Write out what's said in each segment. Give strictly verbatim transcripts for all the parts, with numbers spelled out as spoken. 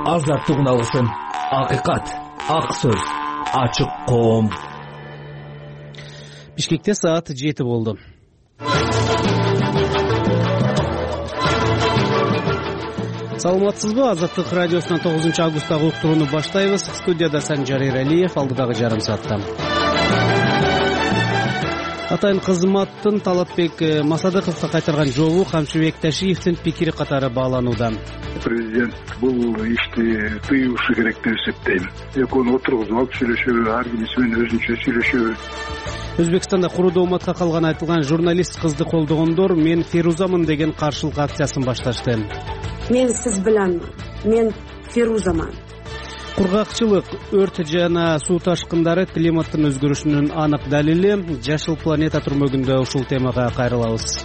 азаттык үналысын, акыйкат, ак сөз, ачык коом. Бишкекте саат жети болду. Саламатсызбы? Азаттык радиосунан тогузунчу августтагы уктурууну баштайбыз. Студияда Санжар Эралиев, алдыдагы жарым саатта. Атайын кызматтын Талатбек Масадыковго кайтарган жообу Камчыбек Ташиевдин пикири катары бааланууда. Президент бул ишти тыюушу керек деп эсептейм. Экөөнү отургузуп алып сүйлөшөбү, ар кимиси менен өзүнчө сүйлөшөбү. Өзбекстанда куруу ооматка калган айтылган журналист кызды колдогондор "Мен Ферузамын" деген каршылык акциясын башташты. Мен сиз биланмын. Мен Ферузамын. Кургакчылык, өрт жана суу ташкындары климаттын өзгөрүшүнүн анык далили. Жашыл планета түрмөгүндө ушул темага кайрылабыз.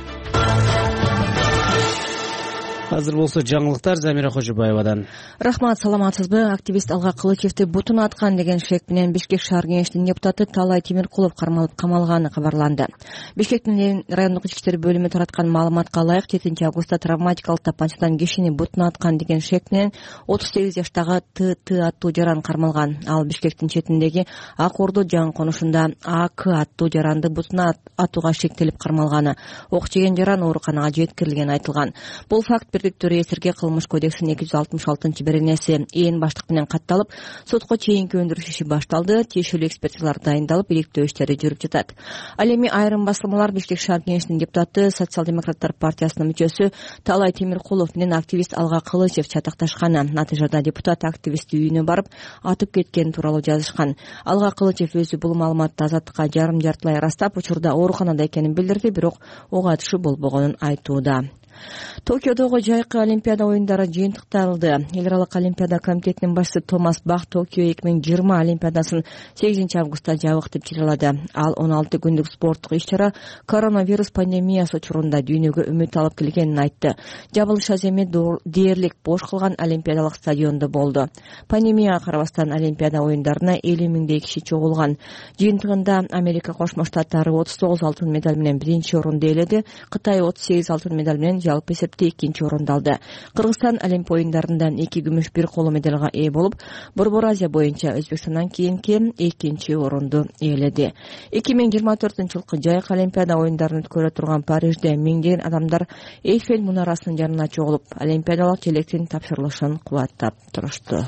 Азыр болсо жаңылыктар Замира Кожобаевадан. Рахмат, саламатсызбы? Активист Алга Кылычевди бутун аткан деген шек менен Бишкек шаар кеңешинин депутаты Талай Темиркулов кармалып камалганы кабарланды. Бишкектин райондук ички иштер бөлүмү тараткан маалыматка ылайык жетинчи августта травматикалык тапанчадан кишини бутун аткан деген шек менен отуз сегиз жаштагы Т Т аттуу жаран кармалган. Ал Бишкектин четиндеги Ак Орду жаңы конушунда А К аттуу жаранды бутуна атууга шектелип кармалганы. Ок жеген жаран ооруканага жеткирилгени айтылган. Бул факт Бирдиктүү реестерге кылмыш кодексинин эки жүз алтымыш алтынчы беренеси ээн баштык менен катталып, сотко чейинки өндүрүш иши башталды. Тиешелүү экспертизалар дайындалып, иликтөө иштери жүрүп жатат. Ал эми айрым басылмалар Бишкек шаар кеңешинин депутаты, Социал-демократтар партиясынын мүчөсү Талай Темиркулов менен активист Алга Кылычев чатакташканы. Натыйжада депутат активист үйүнө барып, атып кеткени тууралуу жазышкан. Алга Кылычев өзү бул маалыматты Азаттыкка жарым жартылай ырастап, учурда ооруканада экенин билдирди, бирок ок атышы болбогонун айтууда. Токиодогу жайкы олимпиада оюндары жыйынтыкталды. Эл аралык олимпиада комитетинин башчысы Томас Бах Токио эки миң жыйырма олимпиадасын сегизинчи августта жабык деп жарыялады. Ал он алты күндүк спорттук иш-чара коронавирус пандемиясы учурунда дүйнөгө үмүт алып келгенин айтты. Жабылыш аз эми дээрлик бош калган олимпиадалык стадиондо болду. Пандемияга карабастан олимпиада оюндарына элүү миңдей киши чогулган. Жыйынтыгында Америка Кошмо Штаттары отуз тогуз алтын медаль менен биринчи орунду ээледи. Кытай отуз сегиз алтын медаль менен жалпы эсепте экинчи орунду алды. Кыргызстан Олимп оюндарында эки күмүш бир коло медалга ээ болуп, Борбор Азия боюнча Өзбекстандан кийинки экинчи орунду ээледи. эки миң жыйырма төртүнчү жылкы жайкы олимпиада оюндарын өткөрө турган Парижде миңдеген адамдар Эйфель мунарасынын жанына чогулуп, олимпиадалык желектин тапшырылышын кубаттап турушту.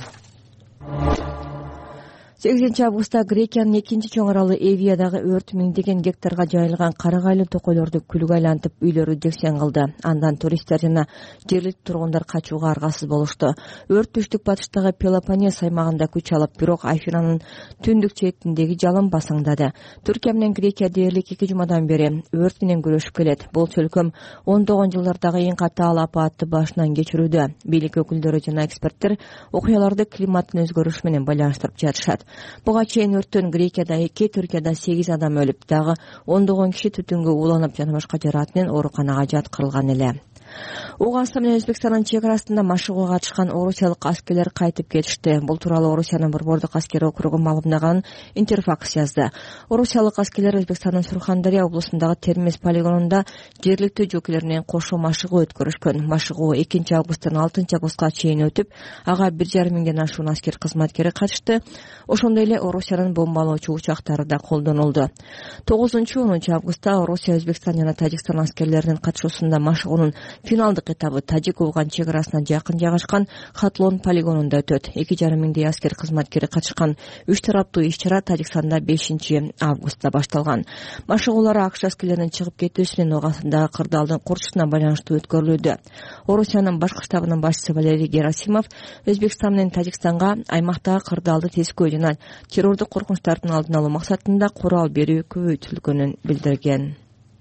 сегизинчи августта Грекиянын экинчи чоң аралы Эвиядагы өрт миңдеген гектарга жайылган карагайлы токойлорду күлгө айлантып, үйлөрү жексен кылды. Андан туристтер жана жергиликтүү тургундар качууга аргасыз болушту. Өрт түштүк батыштагы Пелопоннес аймагында күч алып, бирок Афинанын түндүк четиндеги жалын басаңдады. Түркия менен Грекия дээрлик эки жумадан бери өрт менен күрөшүп келет. Бул чөлкөм ондогон жылдардагы эң катаал апатты башынан кечирүүдө. Бийлик өкүлдөрү жана эксперттер окуяларды климаттын өзгөрүшү менен байланыштырып жатышат. Буга чейин өрттөн Грекияда эки, Түркияда сегиз адам өлүп, дагы ондогон киши түтүнгө ууланып, жана башка жараат менен ооруканага жаткырылган эле. Ооганстан менен Өзбекстандын чек арасында машыгууга катышкан орусиялык аскерлер кайтып кетишти. Бул тууралуу Орусиянын Борбордук аскери округу маалымдаганын Интерфакс жазды. Орусиялык аскерлер Өзбекстандын Сурхандария облусундагы Термез полигонунда жергиликтүү жокейлер менен кошо машыгуу өткөрүшкөн. Машыгуу экинчи августтан алтынчы августка чейин өтүп, ага бир жарым миңден ашуун аскер кызматкери катышты. Ошондой эле Орусиянын бомбалоочу учактары да колдонулду. тогузунчу онунчу августта Орусия, Өзбекстан жана Тажикстан аскерлеринин катышуусунда машыгуунун финалдык этабы Тажик-Афган чек арасына жакын жайгашкан Хатлон полигонунда өтөт. эки жарым миңдей аскер кызматкери катышкан үч тараптуу иш-чара Тажикстанда бешинчи августта башталган. Машыгуулар АКШ аскерлеринин чыгып кетүүсүнүн Ооганстандагы кырдаалдын курчусуна байланыштуу өткөрүлүүдө. Орусиянын башкы штабынын башчысы Валерий Герасимов Өзбекстан менен Тажикстанга аймактагы кырдаалды тескөө жана террордук коркунучтардын алдын алуу максатында курал берүү көбөйтүлгөнүн билдирген.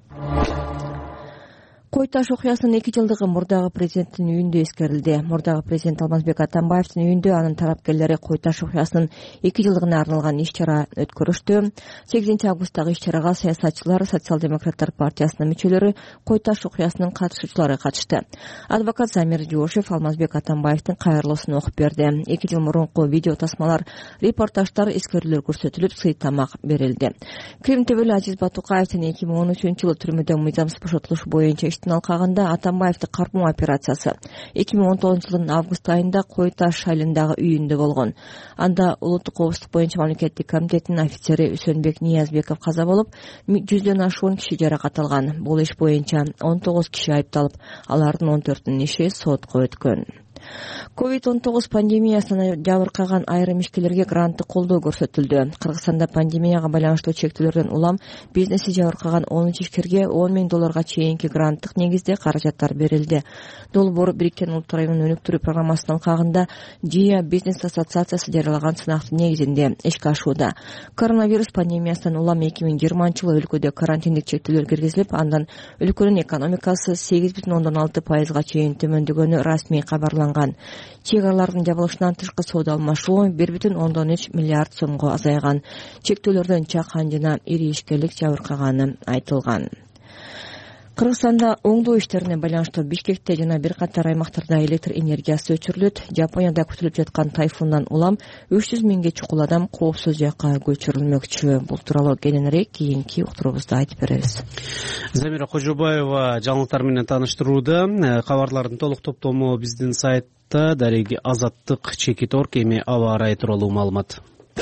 Кой таш окуясынын эки жылдыгы мурдагы президенттин үйүндө эскерилди. Мурдагы президент Алмазбек Атамбаевдин үйүндө анын тарапкерлери Кой таш окуясынын эки жылдыгына арналган иш-чара өткөрүштү. сегизинчи августтагы иш-чарага саясатчылар, Социал-демократтар партиясынын мүчөлөрү, Кой таш окуясынын катышуучулары катышты. Адвокат Замир Жошев Алмазбек Атамбаевдин кайрылуусун окуп берди. эки жыл мурунку видео тасмалар, репортаждар, эскерүүлөр көрсөтүлүп, сый тамак берилди. Крим төбөлү Азиз Батукаевдин эки миң он үчүнчү жылы түрмөдөн мыйзамсыз бошотулушу боюнча иштин кеңешинин алкагында Атамбаевди кармоо операциясы эки миң он тогузунчу жылдын август айында Кой Таш шайлындагы үйүндө болгон. Анда улуттук коопсуздук боюнча мамлекеттик комитеттин офицери Үсөнбек Ниязбеков каза болуп, жүздөн ашуун киши жаракат алган. Бул иш боюнча он тогуз киши айыпталып, алардын он төртүнүн иши сотко өткөн. ковид он тогуз пандемиясынан жабыркаган айрым ишкерлерге гранттык колдоо көрсөтүлдү. Кыргызстанда пандемияга байланыштуу чектөөлөрдөн улам бизнеси жабыркаган он үч ишкерге он миң долларга чейинки гранттык негизде каражаттар берилди. Долбоор Бириккен Улуттар Уюмунун өнүктүрүү программасынын алкагында Жия бизнес ассоциациясы жарыялаган сынактын негизинде ишке ашууда. Коронавирус пандемиясынан улам эки миң жыйырманчы жылы өлкөдө карантиндик чектөөлөр киргизилип, андан өлкөнүн экономикасы сегиз бүтүн ондон алты пайызга чейин төмөндөгөнү расмий кабарланган. Чек аралардын жабылышынан тышкы соода алмашуу бир бүтүн ондон үч миллиард сомго азайган. Чектөөлөрдөн чакан жана ири ишкерлик жабыркаганы айтылган. Кыргызстанда оңдоо иштерине байланыштуу Бишкекте жана бир катар аймактарда электр энергиясы өчүрүлөт. Жапонияда күтүлүп жаткан тайфундан улам үч жүз миңге чукул адам коопсуз жакка көчүрүлмөкчү. Бул тууралуу кененирээк кийинки уктуруубузда айтып беребиз. Замира Кожобаева жаңылыктар менен тааныштырууда. Кабарлардын толук топтому биздин сайтта дареги Азаттык чекит орг эми аба ырайы тууралуу маалымат.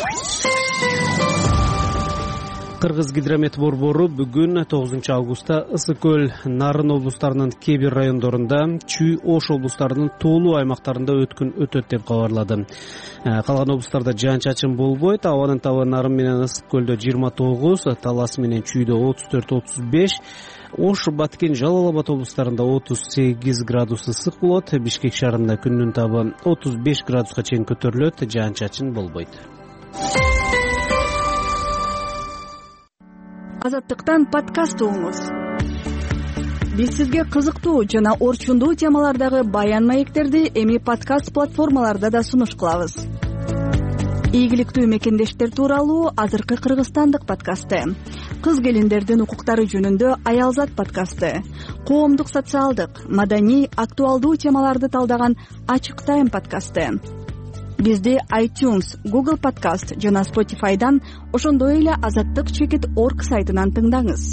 Кыргыз гидромет борбору бүгүн тогузунчу августта Ысык көл, Нарын облустарынын кээ бир райондорунда, Чүй, Ош облустарынын тоолуу аймактарында өткүн өтөт деп кабарлады. Калган облустарда жаан-чачын болбойт. Абанын табы Нарын менен Ысык көлдө жыйырма тогуз, Талас менен Чүйдө отуз төрт отуз беш, Ош, Баткен, Жалал Абад облустарында отуз сегиз градус ысык болот. Бишкек шаарында күндүн табы отуз беш градуска чейин көтөрүлөт, жаан-чачын болбойт. Азаттыктан подкаст угуңуз. Биз сизге кызыктуу жана орчундуу темалардагы баян маектерди эми подкаст платформаларда да сунуш кылабыз. Ийгиликтүү мекендештер тууралуу азыркы кыргызстандык подкасты, кыз келиндердин укуктары жөнүндө Аялзат подкасты, коомдук социалдык, маданий, актуалдуу темаларды талдаган Ачык Тайм подкасты. Бизди iTunes, Google Podcast жана Spotify'дан, ошондой эле Азаттык чекит орг сайтынан тыңдаңыз.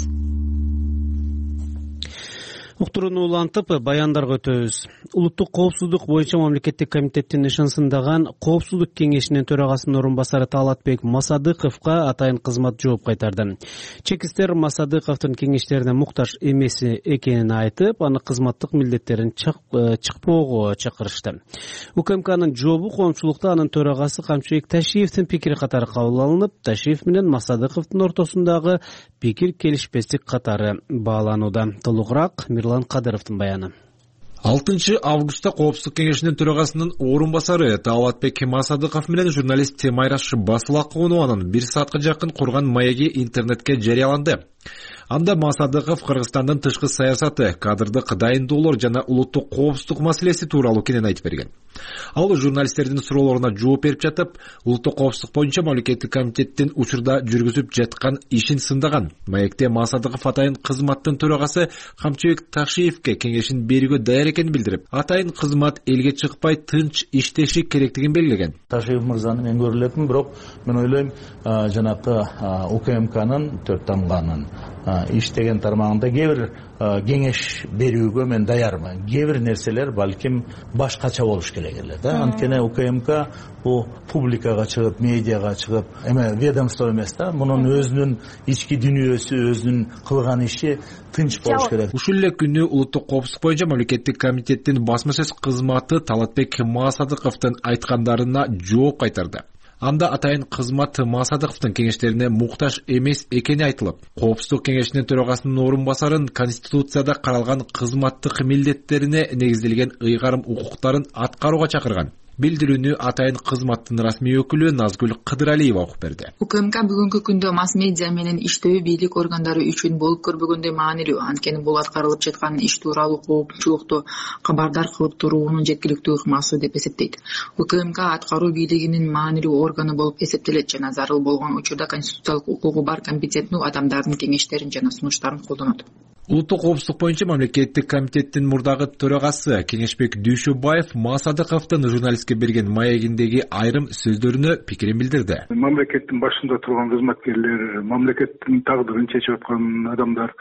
Уктурууну улантып, баяндарга өтөбүз. Улуттук коопсуздук боюнча мамлекеттик комитеттин ишенсиндаган Коопсуздук кеңешинин төрагасынын орун басары Талатбек Масадыковго атайын кызмат жооп кайтарды. Чекистер Масадыковдун кеңештерине муктаж эмес экенин айтып, аны кызматтык милдеттерин чыкпоого чакырышты. УКМКнын жообу коомчулукта анын төрагасы Камчыбек Ташиевдин пикири катары кабыл алынып, Ташиев менен Масадыковдун ортосундагы пикир келишпестик катары бааланууда. Толугураак Мирлан Кадыровдун баяны. алтынчы августта Коопсуздук кеңешинин төрагасынын орун басары Талатбек Масадыков менен журналист Майраш Басылакованын бир саатка жакын курган маеги интернетке жарыяланды. Анда Масадыков Кыргызстандын тышкы саясаты, кадрдык дайындоолор жана улуттук коопсуздук маселеси тууралуу кенен айтып берген. Ал журналисттердин суроолоруна жооп берип жатып, улуттук коопсуздук боюнча мамлекеттик комитеттин учурда жүргүзүп жаткан ишин сындаган. Маекте Масадыков атайын кызматтын төрагасы Камчыбек Ташиевке кеңешин берүүгө даяр экенин билдирип, атайын кызмат элге чыкпай тынч иштеши керектигин белгилеген. Ташиев мырзаны мен көрө элетмин, бирок мен ойлойм, жанакы УКМКнын төрт тамганын иштеген тармагында кээ бир кеңеш берүүгө мен даярмын. Кээ бир нерселер балким башкача болуш керек эле да. Анткени УКМК бул публикага чыгып, медиага чыгып, эме ведомство эмес да. Мунун өзүнүн ички дүнүйөсү, өзүнүн кылган иши тынч болуш керек. Ушул эле күнү улуттук коопсуздук боюнча мамлекеттик комитеттин басма сөз кызматы Талатбек Масадыковдун айткандарына жооп кайтарды. Анда атайын кызмат Масадыковдун кеңештерине муктаж эмес экени айтылып, Коопсуздук кеңешинин төрагасынын орун басарын Конституцияда каралган кызматтык милдеттерине негизделген ыйгарым укуктарын аткарууга чакырган. Билдирүүнү атайын кызматтын расмий өкүлү Назгүл Кыдыралиева окуп берди. УКМК бүгүнкү күндө масс медиа менен иштөө бийлик органдары үчүн болуп көрбөгөндөй маанилүү. Анткени бул аткарылып жаткан иш тууралуу коопчулукту кабардар кылып туруунун жеткиликтүү ыкмасы деп эсептейт. УКМК аткаруу бийлигинин маанилүү органы болуп эсептелет жана зарыл болгон учурда конституциялык укугу бар компетенттүү адамдардын кеңештерин жана сунуштарын колдонот. Улуттук коопсуздук боюнча мамлекеттик комитеттин мурдагы төрагасы Кеңешбек Дүйшөбаев Масадыковдун журналистке берген маегиндеги айрым сөздөрүнө пикирин билдирди. Мамлекеттин башында турган кызматкерлер, мамлекеттин тагдырын чечип аткан адамдар,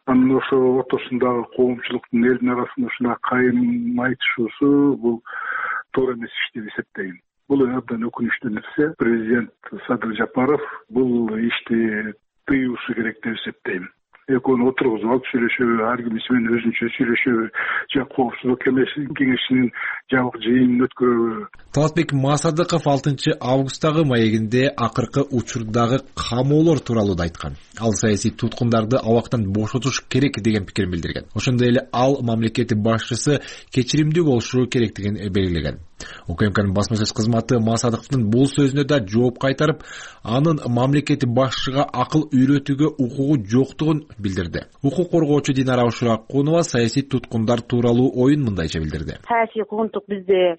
анан ошо ортосундагы коомчулуктун элдин арасында ушундай кайым айтышуусу бул туура эмес иш деп эсептейм. Бул абдан өкүнүчтүү нерсе. Президент Садыр Жапаров бул ишти тыюушу керек деп эсептейм. Экөөнү отургузуп алып сүйлөшөбү, ар кимиси менен өзүнчө сүйлөшөбү, же коопсуздук кеңешинин жабык жыйынын өткөрөбү. Талатбек Масадыков алтынчы августтагы маегинде акыркы учурдагы камоолор тууралуу да айткан. Ал саясий туткундарды абактан бошотуш керек деген пикирин билдирген. Ошондой эле ал мамлекет башчысы кечиримдүү болушу керектигин белгилеген. УКМКнын басма сөз кызматы Масадыковдун бул сөзүнө да жооп кайтарып, анын мамлекет башчыга акыл үйрөтүүгө укугу жоктугун билдирди. Укук коргоочу Динара Ушуракунова саясий туткундар тууралуу оюн мындайча билдирди. Саясий куугунтук бизде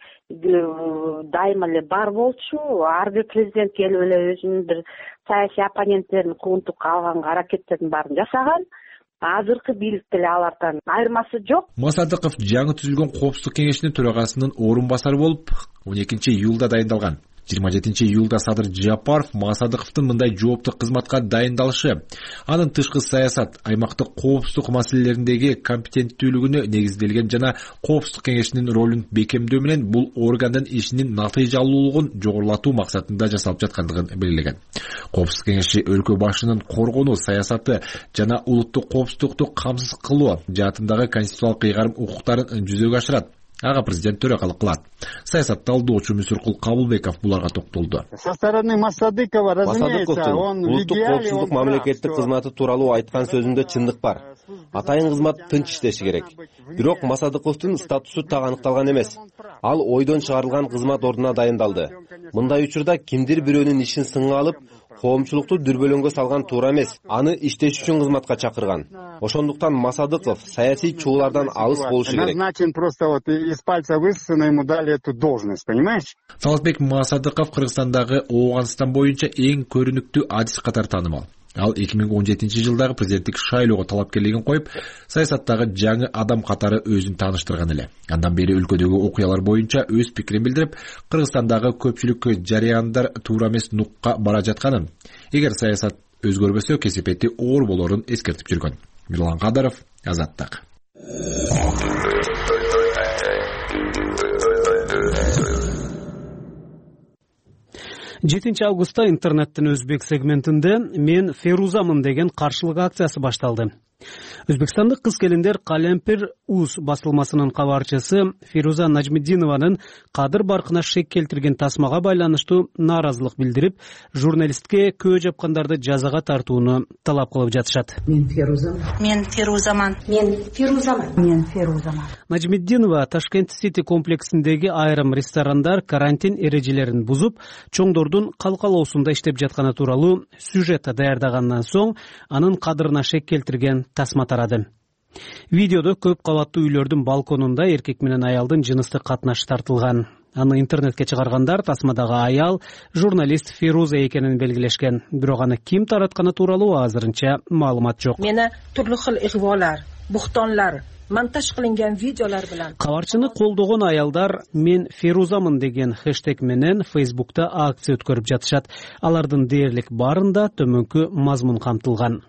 дайыма эле бар болчу. Ар бир президент келип эле өзүнүн бир саясий оппоненттерин куугунтукка алганга аракеттердин баарын жасаган. Азыркы бийлик деле алардан айырмасы жок. Масадыков жаңы түзүлгөн коопсуздук кеңешинин төрагасынын орун басары болуп он экинчи июлда дайындалган. жыйырма жетинчи июлда Садыр Жапаров Масадыковдун мындай жооптук кызматка дайындалышы, анын тышкы саясат, аймактык коопсуздук маселелериндеги компетенттүүлүгүнө негизделген жана коопсуздук кеңешинин ролун бекемдөө менен бул органдын ишинин натыйжалуулугун жогорулатуу максатында жасалып жаткандыгын белгилеген. Коопсуздук кеңеши өлкө башчынын коргонуу саясаты жана улуттук коопсуздукту камсыз кылуу жаатындагы конституциялык ыйгарым укуктарын жүзөгө ашырат. Ага президент төрөкалык кылат. Саясат талдоочу Мүсүркул Кабылбеков буларга токтолду. Со стороны Масадыкова, разумеется, он улуттук коопсуздук мамлекеттик кызматы тууралуу айткан сөзүндө чындык бар. Атайын кызмат тынч иштеши керек. Бирок Масадыковдун статусу так аныкталган эмес. Ал ойдон чыгарылган кызмат ордуна дайындалды. Мындай учурда кимдир бирөөнүн ишин сынга алып, коомчулукту дүрбөлөңгө салган туура эмес. Аны иштеш үчүн кызматка чакырган. Ошондуктан Масадыков саясий чуулардан алыс болушу керек. Назначен просто вот из пальца высосано, ему дали эту должность, понимаешь? Талатбек Масадыков Кыргызстандагы Ооганстан боюнча эң көрүнүктүү адис катары таанымал. Ал эки миң он жетинчи жылдагы президенттик шайлоого талапкерлигин коюп, саясаттагы жаңы адам катары өзүн тааныштырган эле. Андан бери өлкөдөгү окуялар боюнча өз пикирин билдирип, Кыргызстандагы көпчүлүк жарыяндар туура эмес нукка бара жатканын, эгер саясат өзгөрбөсө кесепети оор болорун эскертип жүргөн. Мирлан Кадаров, Азаттык. жетинчи августта интернеттин өзбек сегментинде «Мен Ферузамын» деген каршылык акциясы башталды. Өзбекстандык кыз келиндер Калемпир Уз басылмасынын кабарчысы Феруза Нажмиддинованын кадыр баркына шек келтирген тасмага байланыштуу нааразылык билдирип, журналистке көө жапкандарды жазага тартууну талап кылып жатышат. Мен Ферузамын. Мен Ферузамын. Мен Ферузамын. Мен Ферузамын. Нажмиддинова Ташкент Сити комплексиндеги айрым ресторандар карантин эрежелерин бузуп, чоңдордун калкалоосунда иштеп жатканы тууралуу сюжет даярдагандан соң анын кадырына шек келтирген тасма тарады. Видеодо көп кабаттуу үйлөрдүн балконунда эркек менен аялдын жыныстык катнашы тартылган. Аны интернетке чыгаргандар тасмадагы аял журналист Феруза экенин белгилешкен. Бирок аны ким таратканы тууралуу азырынча маалымат жок. Мени турлуу кыл игъволар, буктонлар, монтаж кылынган видеолор менен кабарчыны колдогон аялдар «Мен Ферузамын» деген хэштег менен Фейсбукта акция өткөрүп жатышат. Алардын дээрлик баарында төмөнкү мазмун камтылган.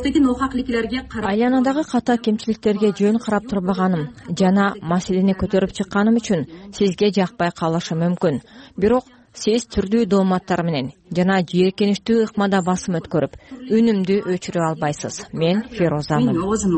Айланадагы ката кемчиликтерге жөн карап турбаганым жана маселени көтөрүп чыкканым үчүн сизге жакпай калышы мүмкүн. Бирок сиз түрдүү дооматтар менен жана жийиркеничтүү ыкмада басым өткөрүп, үнүмдү өчүрө албайсыз. Мен Ферузамын.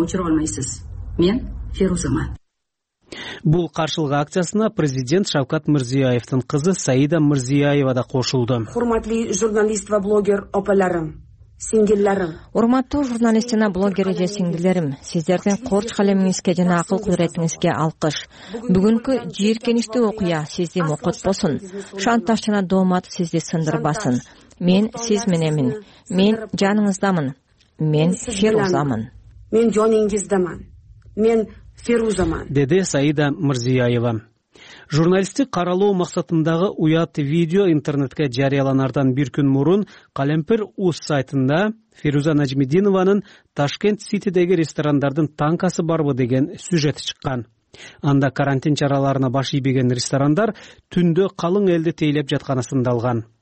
Мен Ферузамын. Бул каршылык акциясына президент Шавкат Мирзиёевдин кызы Саида Мирзиёева да кошулду. Урматтуу журналист ва блогер опаларым, сиңдиллерим. Урматтуу журналист жана блогер эже сиңдилерим, сиздердин корч калемиңизге жана акыл кудуретиңизге алкыш. Бүгүнкү жийиркеничтүү окуя сизди мокотпосун. Шантаж жана доомат сизди сындырбасын. Мен сиз мененмин. Мен жаныңыздамын. Мен Ферузамын. Мен жониңиздамын. Мен Ферузамын, деди Саида Мирзиёева. Журналисттик каралоо максатындагы уят видео интернетке жарыяланардан бир күн мурун Калемпир Уз сайтында Феруза Нажмиддинованын Ташкент Ситидеги ресторандардын танкасы барбы деген сюжети чыккан. Анда карантин чараларына баш ийбеген ресторандар түндө калың элди тейлеп жатканы сындалган.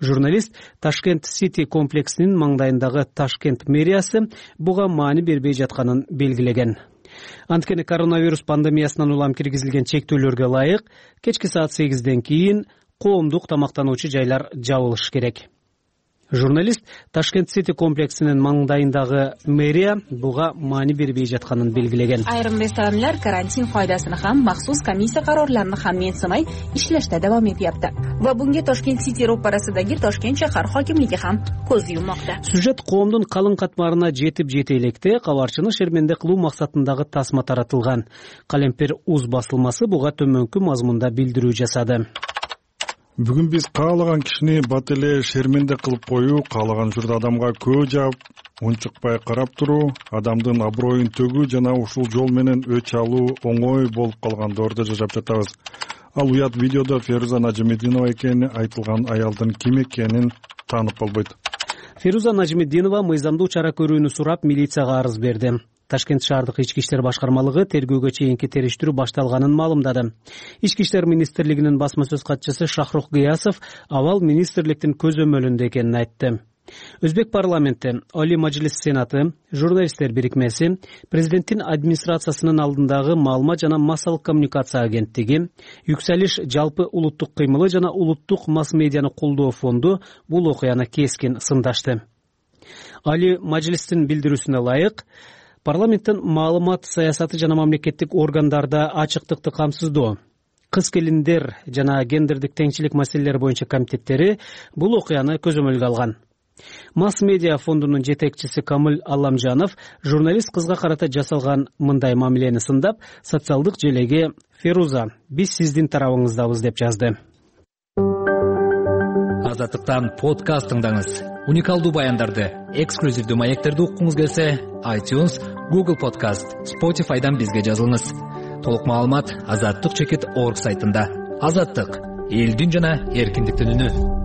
Журналист Ташкент Сити комплексинин маңдайындагы Ташкент мэриясы буга маани бербей жатканын белгилеген. Анткени коронавирус пандемиясынан улам киргизилген чектөөлөргө ылайык кечки саат сегизден кийин коомдук тамактануучу жайлар жабылышы керек. Журналист Ташкент Сити комплексинин маңдайындагы мэрия буга маани бербей жатканын белгилеген. Айрым ресторанlar карантин qoidasini ham, maxsus komissiya qarorlarini ham mensimay ishlashda davom etyapti. Va bunga Toshkent City ro'parasidagi Toshkent shahar hokimligi ham ko'z yummoqda. Сюжет коомдун калың катмарына жетип жете электе кабарчыны шерменде кылуу максатындагы тасма таратылган. Калемпир уз басылмасы буга төмөнкү мазмунда билдирүү жасады. Бүгүн биз каалаган кишини бат эле шерменде кылып коюу, каалаган учурда адамга көө жаап, унчукпай карап туруу, адамдын аброюн төгүү жана ушул жол менен өч алуу оңой болуп калган доордо жашап жатабыз. Ал уят видеодо Феруза Нажмидинова экени айтылган аялдын ким экенин таанып болбойт. Феруза Нажмидинова мыйзамдуу чара көрүүнү сурап милицияга арыз берди. Ташкент шаардык ички иштер башкармалыгы тергөөгө чейинки териштирүү башталганын маалымдады. Ички иштер министрлигинин басма сөз катчысы Шахрух Гыясов абал министрликтин көзөмөлүндө экенин айтты. Өзбек парламенти, Oli Majlis Senаты, журналисттер бирикмеси, президенттин администрациясынын алдындагы маалымат жана массалык коммуникация агенттиги, Юксалиш жалпы улуттук кыймылы жана улуттук масс-медианы колдоо фонду бул окуяны кескин сындашты. Oli Majlis'tin билдирүүсүнө ылайык, парламенттин маалымат саясаты жана мамлекеттик органдарда ачыктыкты камсыздоо, кыз келиндер жана гендердик теңчилик маселелери боюнча комитеттери бул окуяны көзөмөлгө алган. Масс-медиа фондунун жетекчиси Камыл Алламжанов журналист кызга карата жасалган мындай мамилени сындап, социалдык желеге «Феруза, биз сиздин тарабыңыздабыз» деп жазды. Азаттыктан подкаст тыңдаңыз. Уникалдуу баяндарды, эксклюзивдүү маектерди уккуңуз келсе, iTunes, Google Podcast, Spotify'дан бизге жазылыңыз. Толук маалымат азаттык чекит точка орг сайтында. Азаттык, элдин жана эркиндиктин үнү.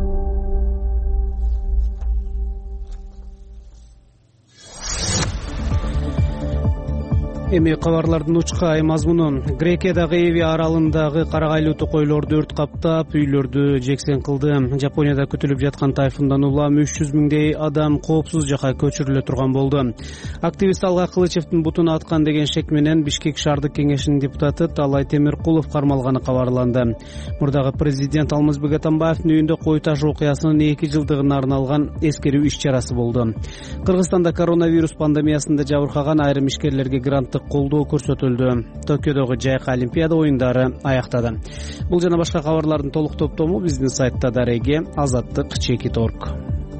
Эми кабарлардын учкай мазмуну. Грекиядагы Эви аралындагы карагайлуу токойлорду өрт каптап, үйлөрдү жексен кылды. Жапонияда күтүлүп жаткан тайфундан улам үч жүз миңдей адам коопсуз жакка көчүрүлө турган болду. Активист Алга Кылычевдин бутун аткан деген шек менен Бишкек шаардык кеңешинин депутаты Талай Темиркулов кармалганы кабарланды. Мурдагы президент Алмазбек Атамбаевдин үйүндө кой таш окуясынын эки жылдыгына арналган эскерүү иш чарасы болду. Кыргызстанда коронавирус пандемиясында жабыркаган айрым ишкерлерге гранттык колдоо көрсөтүлдү. Токиодогу жайкы олимпиада оюндары аяктады. Бул жана башка кабарлардын толук топтому биздин сайтта дареги азаттык чекит точка орг.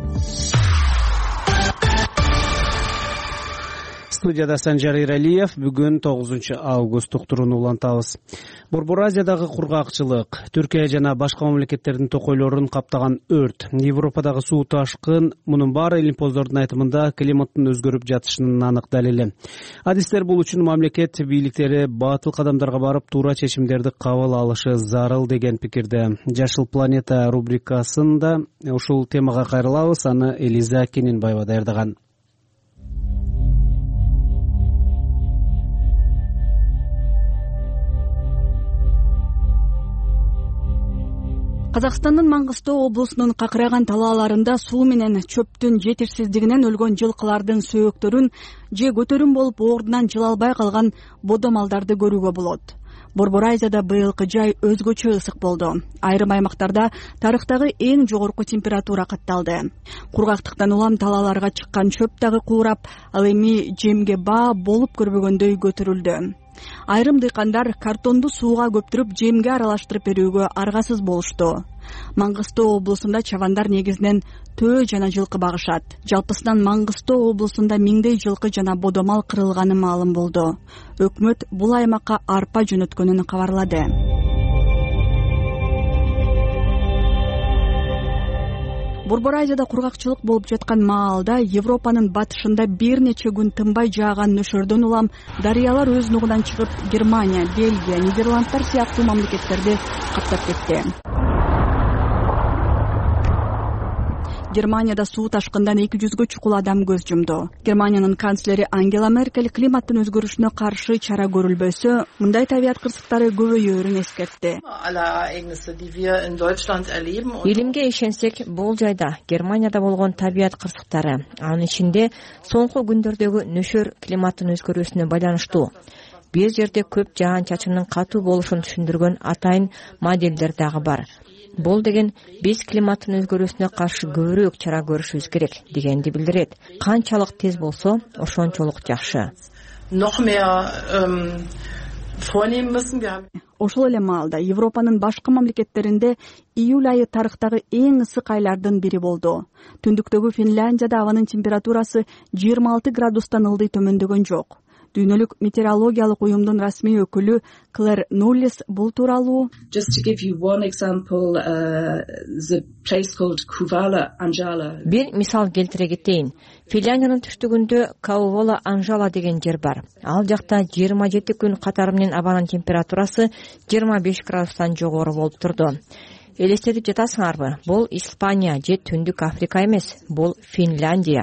Студияда Санжар Иралиев. Бүгүн тогузунчу август уктурууну улантабыз. Борбор Азиядагы кургакчылык, Түркия жана башка мамлекеттердин токойлорун каптаган өрт, Европадагы суу ташкын, мунун баары илимпоздордун айтымында климаттын өзгөрүп жатышынын анык далили. Адистер бул үчүн мамлекет бийликтери батыл кадамдарга барып, туура чечимдерди кабыл алышы зарыл деген пикирде. Жашыл планета рубрикасында ушул темага кайрылабыз. Аны Элиза Кененбаева даярдаган. Казакстандын Маңгыстоо облусунун какыраган талааларында суу менен чөптүн жетишсиздигинен өлгөн жылкылардын сөөктөрүн же көтөрүм болуп ордунан жыла албай калган бодомалдарды көрүүгө болот. Борбор Азияда быйылкы жай өзгөчө ысык болду. Айрым аймактарда тарыхтагы эң жогорку температура катталды. Кургактыктан улам талааларга чыккан чөп дагы куурап, ал эми жемге баа болуп көрбөгөндөй көтөрүлдү. Айрым дыйкандар картонду сууга көптүрүп жемге аралаштырып берүүгө аргасыз болушту. Маңгыстоо облусунда чабандар негизинен төө жана жылкы багышат. Жалпысынан Маңгыстоо облусунда миңдей жылкы жана бодомал кырылганы маалым болду. Өкмөт бул аймакка арпа жөнөткөнүн кабарлады. Борбор Азияда кургакчылык болуп жаткан маалда Европанын батышында бир нече күн тынбай жааган нөшөрдөн улам дарыялар өз нугунан чыгып Германия, Бельгия, Нидерландтар сыяктуу мамлекеттерди каптап кетти. Германияда суу ташкындан эки жүзгө чукул адам көз жумду. Германиянын канцлери Ангела Меркель климаттын өзгөрүшүнө каршы чара көрүлбөсө, мындай табият кырсыктары көбөйөөрүн эскертти. Илимге ишенсек, бул жайда Германияда болгон табият кырсыктары, анын ичинде соңку күндөрдөгү нөшөр климаттын өзгөрүүсүнө байланыштуу. Бир жерде көп жаан-чачындын катуу болушун түшүндүргөн атайын моделдер дагы бар. Бул деген биз климаттын өзгөрүүсүнө каршы көбүрөөк чара көрүшүбүз керек дегенди билдирет. Канчалык тез болсо, ошончолук жакшы. Ошол эле маалда Европанын башка мамлекеттеринде июль айы тарыхтагы эң ысык айлардын бири болду. Түндүктөгү Финляндияда абанын температурасы жыйырма алты градустан ылдый төмөндөгөн жок. Дүйнөлүк метеорологиялык уюмдун расмий өкүлү Клэр Нуллис бул тууралуу бир мисал келтире кетейин. Финляндиянын түштүгүндө Каувола Анжала деген жер бар. Ал жакта жыйырма жети күн катары менен абанын температурасы жыйырма беш градустан жогору болуп турду. Элестетип жатасыңарбы? Бул Испания же Түндүк Африка эмес, бул Финляндия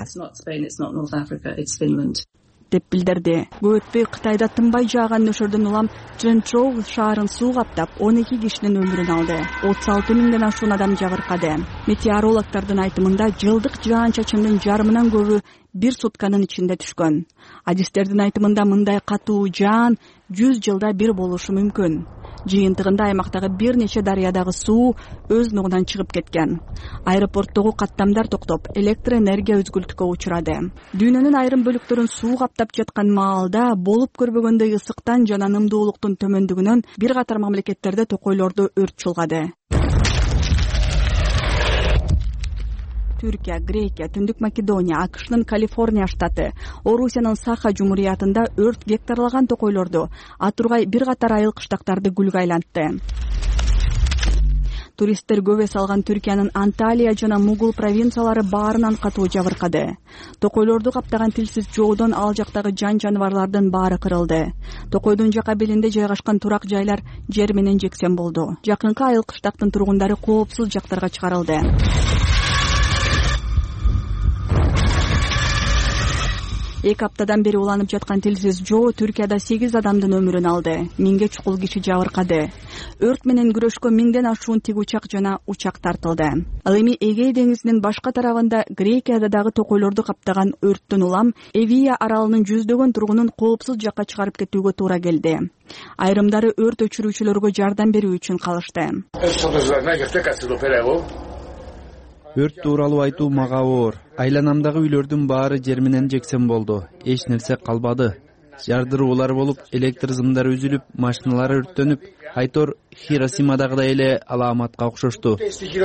деп билдирди. Көп өтпөй Кытайда тынбай жааган нөшөрдөн улам Чжэнчжоу шаарын суу каптап он эки кишинин өмүрүн алды. отуз алты миңден ашуун адам жабыркады. Метеорологдордун айтымында жылдык жаан-чачындын жарымынан көбү бир сутканын ичинде түшкөн. Адистердин айтымында мындай катуу жаан жүз жылда бир болушу мүмкүн. Жыйынтыгында аймактагы бир нече дарыядагы суу өз нугунан чыгып кеткен. Аэропорттогу каттамдар токтоп, электр энергия үзгүлтүккө учурады. Дүйнөнүн айрым бөлүктөрүн суу каптап жаткан маалда болуп көрбөгөндөй ысыктан жана нымдуулуктун төмөндүгүнөн бир катар мамлекеттерде токойлорду өрт чулгады. Түркия, Грекия, Түндүк Македония, АКШнын Калифорния штаты, Орусиянын Саха жумуриятында өрт гектарлаган токойлорду, атургай бир катар айыл кыштактарды күлгө айлантты. Туристтер көбөс алган Түркиянын Анталия жана Мугул провинциялары баарынан катуу жабыркады. Токойлорду каптаган тилсиз жоодон ал жактагы жан жаныбарлардын баары кырылды. Токойдун жака белинде жайгашкан турак жайлар жер менен жексен болду. Жакынкы айыл кыштактын тургундары коопсуз жактарга чыгарылды. Эки аптадан бери уланып жаткан тилсиз жоо Түркияда сегиз адамдын өмүрүн алды. Миңге чукул киши жабыркады. Өрт менен күрөшкө миңден ашуун тик учак жана учак тартылды. Ал эми Эгей деңизинин башка тарабында Грекияда дагы токойлорду каптаган өрттөн улам Эвия аралынын жүздөгөн тургунун коопсуз жакка чыгарып кетүүгө туура келди. Айрымдары өрт өчүрүүчүлөргө жардам берүү үчүн калышты. Өрт тууралуу айтуу мага оор. Айланамдагы үйлөрдүн баары жер менен жексен болду. Эч нерсе калбады. Жардыруулар болуп, электр зымдары үзүлүп, машиналар өрттөнүп, айтор Хиросимадагыдай эле алааматка окшошту.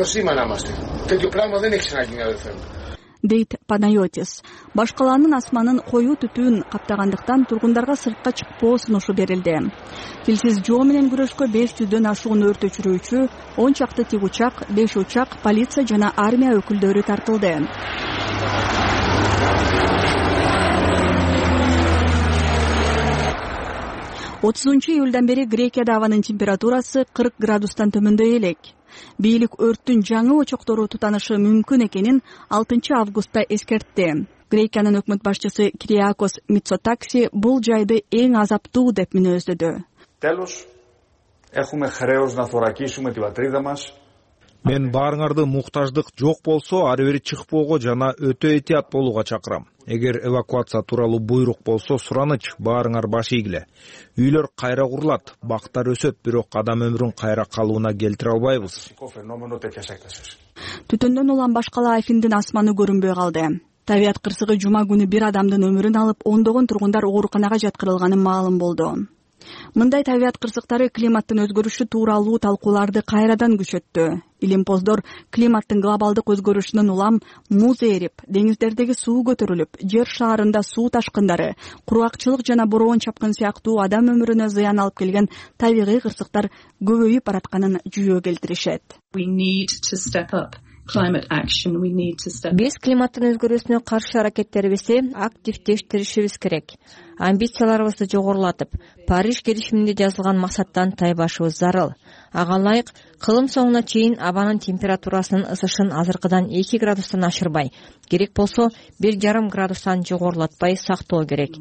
Дейт Панайотис. Башкаланын асманын коюу түтүүн каптагандыктан тургундарга сыртка чыкпоо сунушу берилди. Тилсиз жоо менен күрөшкө беш жүздөн ашуун өрт өчүрүүчү, он чакты тик учак, беш учак, полиция жана армия өкүлдөрү тартылды. отузунчу июлдан бери Грекияда абанын температурасы кырк градустан төмөндөй элек. Бийлик өрттүн жаңы очоктору тутанышы мүмкүн экенин алтынчы августта эскертти. Грекиянын өкмөт башчысы Кириакос Мицотакси бул жайды эң азаптуу деп мүнөздөдү. Мен баарыңарды муктаждык жок болсо, ары бери чыкпоого жана өтө этият болууга чакырам. Эгер эвакуация тууралуу буйрук болсо, сураныч, баарыңар баш ийгиле. Үйлөр кайра курулат, бактар өсөт, бирок адам өмүрүн кайра калыбына келтире албайбыз. Түтөндөн улам башкала Афиндин асманы көрүнбөй калды. Табият кырсыгы жума күнү бир адамдын өмүрүн алып, ондогон тургундар ооруканага жаткырылганы маалым болду. Мындай табият кырсыктары климаттын өзгөрүшү тууралуу талкууларды кайрадан күчөттү. Илимпоздор климаттын глобалдык өзгөрүшүнөн улам муз эрип, деңиздердеги суу көтөрүлүп, жер шаарында суу ташкындары, кургакчылык жана бороон чапкын сыяктуу адам өмүрүнө зыян алып келген табигый кырсыктар көбөйүп баратканын жүйө келтиришет. Биз климаттын өзгөрүүсүнө каршы аракеттерибизди активдештиришибиз керек. амбицияларыбызды жогорулатып, Париж келишиминде жазылган максаттан тайбашыбыз зарыл. Ага ылайык кылым соңуна чейин абанын температурасынын ысышын азыркыдан эки градустан ашырбай, керек болсо бир жарым градустан жогорулатпай сактоо керек,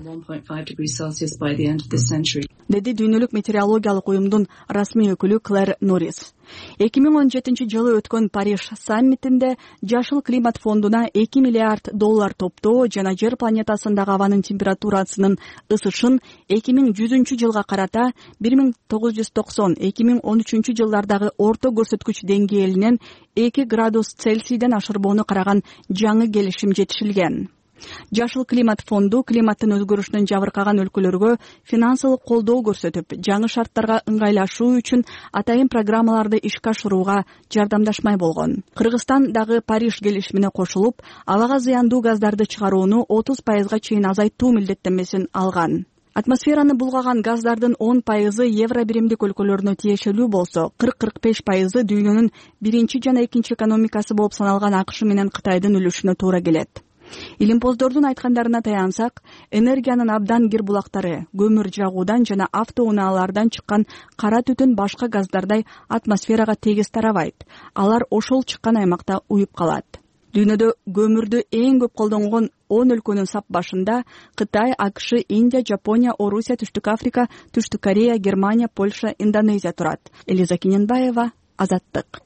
деди Дүйнөлүк метеорологиялык уюмдун расмий өкүлү Клэр Норрис. эки миң он жетинчи жылы өткөн Париж саммитинде Жашыл климат фондуна эки миллиард доллар топтоо жана жер планетасындагы абанын температурасынын ысышын эки миң жүзүнчү жылга карата бир миң тогуз жүз токсон эки миң он үчүнчү жылдардагы орто көрсөткүч деңгээлинен эки градус Цельсийден ашырбоону караган жаңы келишим жетишилген. Жашыл климат фонду климаттын өзгөрүшүнөн жабыркаган өлкөлөргө финансылык колдоо көрсөтүп, жаңы шарттарга ыңгайлашуу үчүн атайын программаларды ишке ашырууга жардамдашмай болгон. Кыргызстан дагы Париж келишимине кошулуп, абага зыяндуу газдарды чыгарууну отуз пайызга чейин азайтуу милдеттенмесин алган. Атмосфераны булгаган газдардын он пайызы евро биримдик өлкөлөрүнө тиешелүү болсо, кырк кырк беш пайызы дүйнөнүн биринчи жана экинчи экономикасы болуп саналган АКШ менен Кытайдын үлүшүнө туура келет. Илимпоздордун айткандарына таянсак, энергиянын абдан кир булактары, көмүр жагуудан жана автоунаалардан чыккан кара түтүн башка газдардай атмосферага тегиз тарабайт. Алар ошол чыккан аймакта уюп калат. Дүйнөдө көмүрдү эң көп колдонгон он өлкөнүн сап башында Кытай, АКШ, Индия, Жапония, Орусия, Түштүк Африка, Түштүк Корея, Германия, Польша, Индонезия турат. Элиза Кененбаева, Азаттык.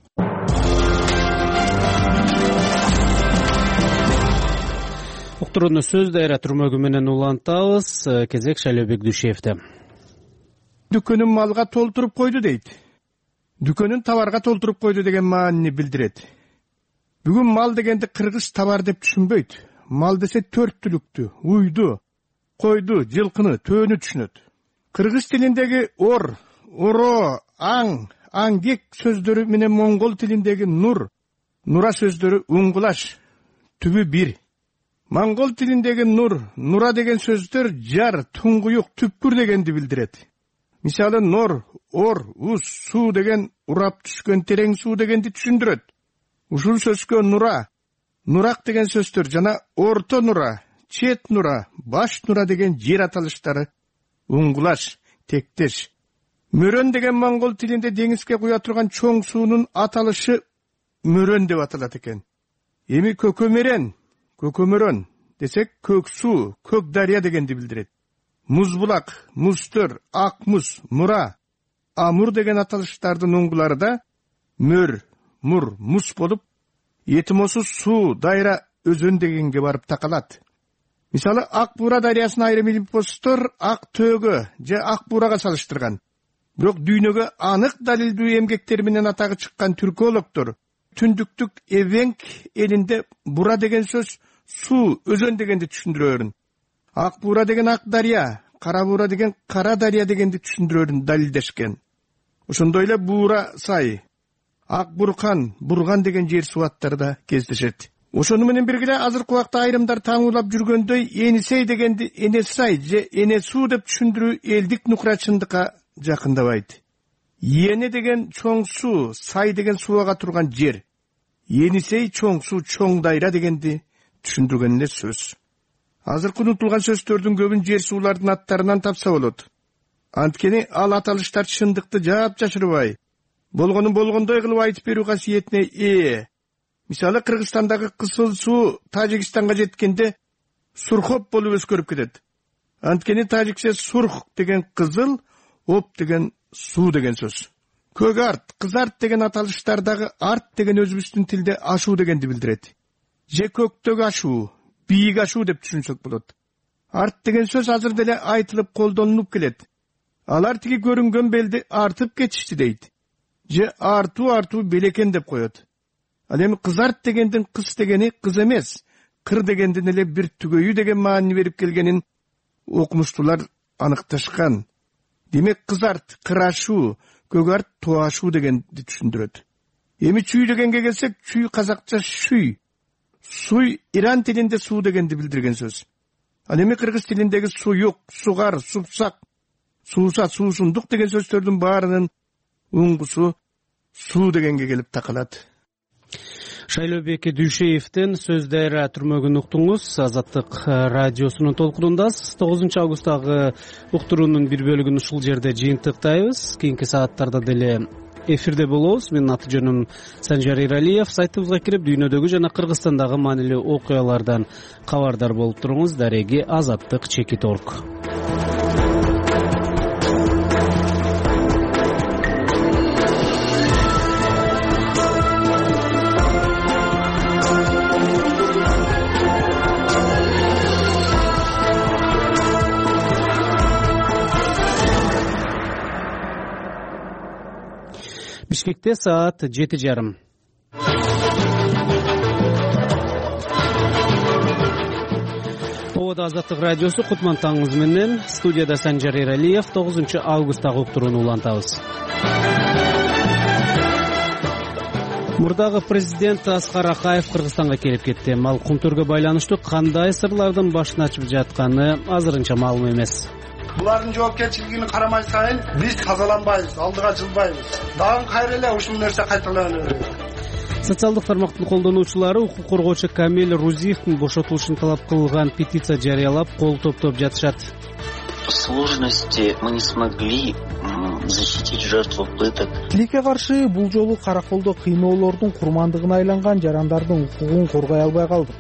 Уктурууну сөз дайра түрмөгү менен улантабыз. Кезек Шайлообек Дүйшеевде. Дүкөнүн малга толтуруп койду дейт. Дүкөнүн товарга толтуруп койду деген маанини билдирет. Бүгүн мал дегенди кыргыз товар деп түшүнбөйт. Мал десе төрт түлүктү, уйду, койду, жылкыны, төөнү түшүнөт. Кыргыз тилиндеги ор, оро, аң, аңгек сөздөрү менен моңгол тилиндеги нур, нура сөздөрү уңгулаш, түбү бир. Моңгол тилиндеги нур, нура деген сөздөр жар, туңгуюк, түпкүр дегенди билдирет. Мисалы нор, ор, уз, суу деген урап түшкөн терең суу дегенди түшүндүрөт. Ушул сөзгө нура, нурак деген сөздөр жана орто нура, чет нура, баш нура деген жер аталыштары уңгулаш, тектеш. Мөрөн деген моңгол тилинде деңизге куя турган чоң суунун аталышы мөрөн деп аталат экен. Эми көкөмөрөн, көкөмөрөн десек көк суу, көк дария дегенди билдирет. Муз булак, музтөр, ак муз, мура, амур деген аталыштардын уңгулары да мөр, мур, муз болуп, этимосуз суу, дайра, өзөн дегенге барып такалат. Мисалы, Ак Буура дарыясын айрым илимпоздор Ак Төөгө же Ак Буурага салыштырган. Бирок дүйнөгө анык далилдүү эмгектер менен атагы чыккан түркологдор түндүктүк Эвенк элинде бура деген сөз суу, өзөн дегенди түшүндүрөрүн. Ак Буура деген ак дарыя, Кара Буура деген кара дарыя дегенди түшүндүрөрүн далилдешкен. Ошондой эле Буура сай, Ак Буркан, Бурган деген жер субаттары да кездешет. Ошону менен бирге азыркы убакта айрымдар таңуулап жүргөндөй Энисей дегенди Энесай же Энесуу деп түшүндүрүү элдик нукрачындыкка жакындабайт. Эне деген чоң суу, сай деген сууга турган жер. Енисей чоң суу, чоң дайра дегенди түшүндүргөн эле сөз. Азыркы унутулган сөздөрдүн көбүн жер суулардын аттарынан тапса болот. Анткени ал аталыштар чындыкты жаап жашырбай, болгонун болгондой кылып айтып берүү касиетине ээ. Мисалы, Кыргызстандагы кызыл суу Тажикстанга жеткенде сурхоп болуп өзгөрүп кетет. Анткени тажикче сурх деген кызыл, оп деген суу деген сөз. Көк арт, кызарт деген аталыштардагы арт деген өзүбүздүн тилде ашуу дегенди билдирет. Же көктөгү ашуу, бийик ашуу деп түшүнсөк болот. Арт деген сөз азыр деле айтылып колдонулуп келет. Алар тиги көрүнгөн белди артып кетишти дейт. Же артуу артуу белекен деп коет. Ал эми кызарт дегендин кыз дегени кыз эмес, кыр дегендин эле бир түгөйү деген маани берип келгенин окумуштуулар аныкташкан. Демек кызарт, кырашуу, көгарт, туашуу дегенди түшүндүрөт. Эми чүй дегенге келсек, чүй казакча шүй. Суй Иран тилинде суу дегенди билдирген сөз. Ал эми кыргыз тилиндеги суюк, сугар, супсак, суусат, суусундук деген сөздөрдүн баарынын уңгусу суу дегенге келип такалат. Шайлообек Дүйшеевдин сөздөр түрмөгүн уктуңуз. Азаттык радиосунун толкунундасыз. тогузунчу августтагы уктуруунун бир бөлүгүн ушул жерде жыйынтыктайбыз. Кийинки сааттарда деле эфирде болобуз. Менин аты жөнүм Санжар Иралиев. Сайтыбызга кирип дүйнөдөгү жана Кыргызстандагы маанилүү окуялардан кабардар болуп туруңуз. Дареги азаттык чекит орг. Бишкекте саат жети жарым. Обода Азаттык радиосу Кутман таңыңыз менен. Студияда Санжар Иралиев. тогузунчу августтагы уктурууну улантабыз. Мурдагы президент Аскар Акаев Кыргызстанга келип кетти. Ал кумтөргө байланыштуу кандай сырлардын башын ачып жатканы азырынча маалым эмес. Булардын жоопкерчилигине карамай сайын биз тазаланбайбыз, алдыга жылбайбыз. Дагы кайра эле ушул нерсе кайталана берет. Социалдык тармактын колдонуучулары укук коргоочу Камил Рузиевдин бошотулушун талап кылган петиция жарыялап, кол топтоп жатышат. Сложности мы не смогли защитить жертву пыток. Тилекке каршы бул жолу караколдо кыйноолордун курмандыгына айланган жарандардын укугун коргой албай калдык.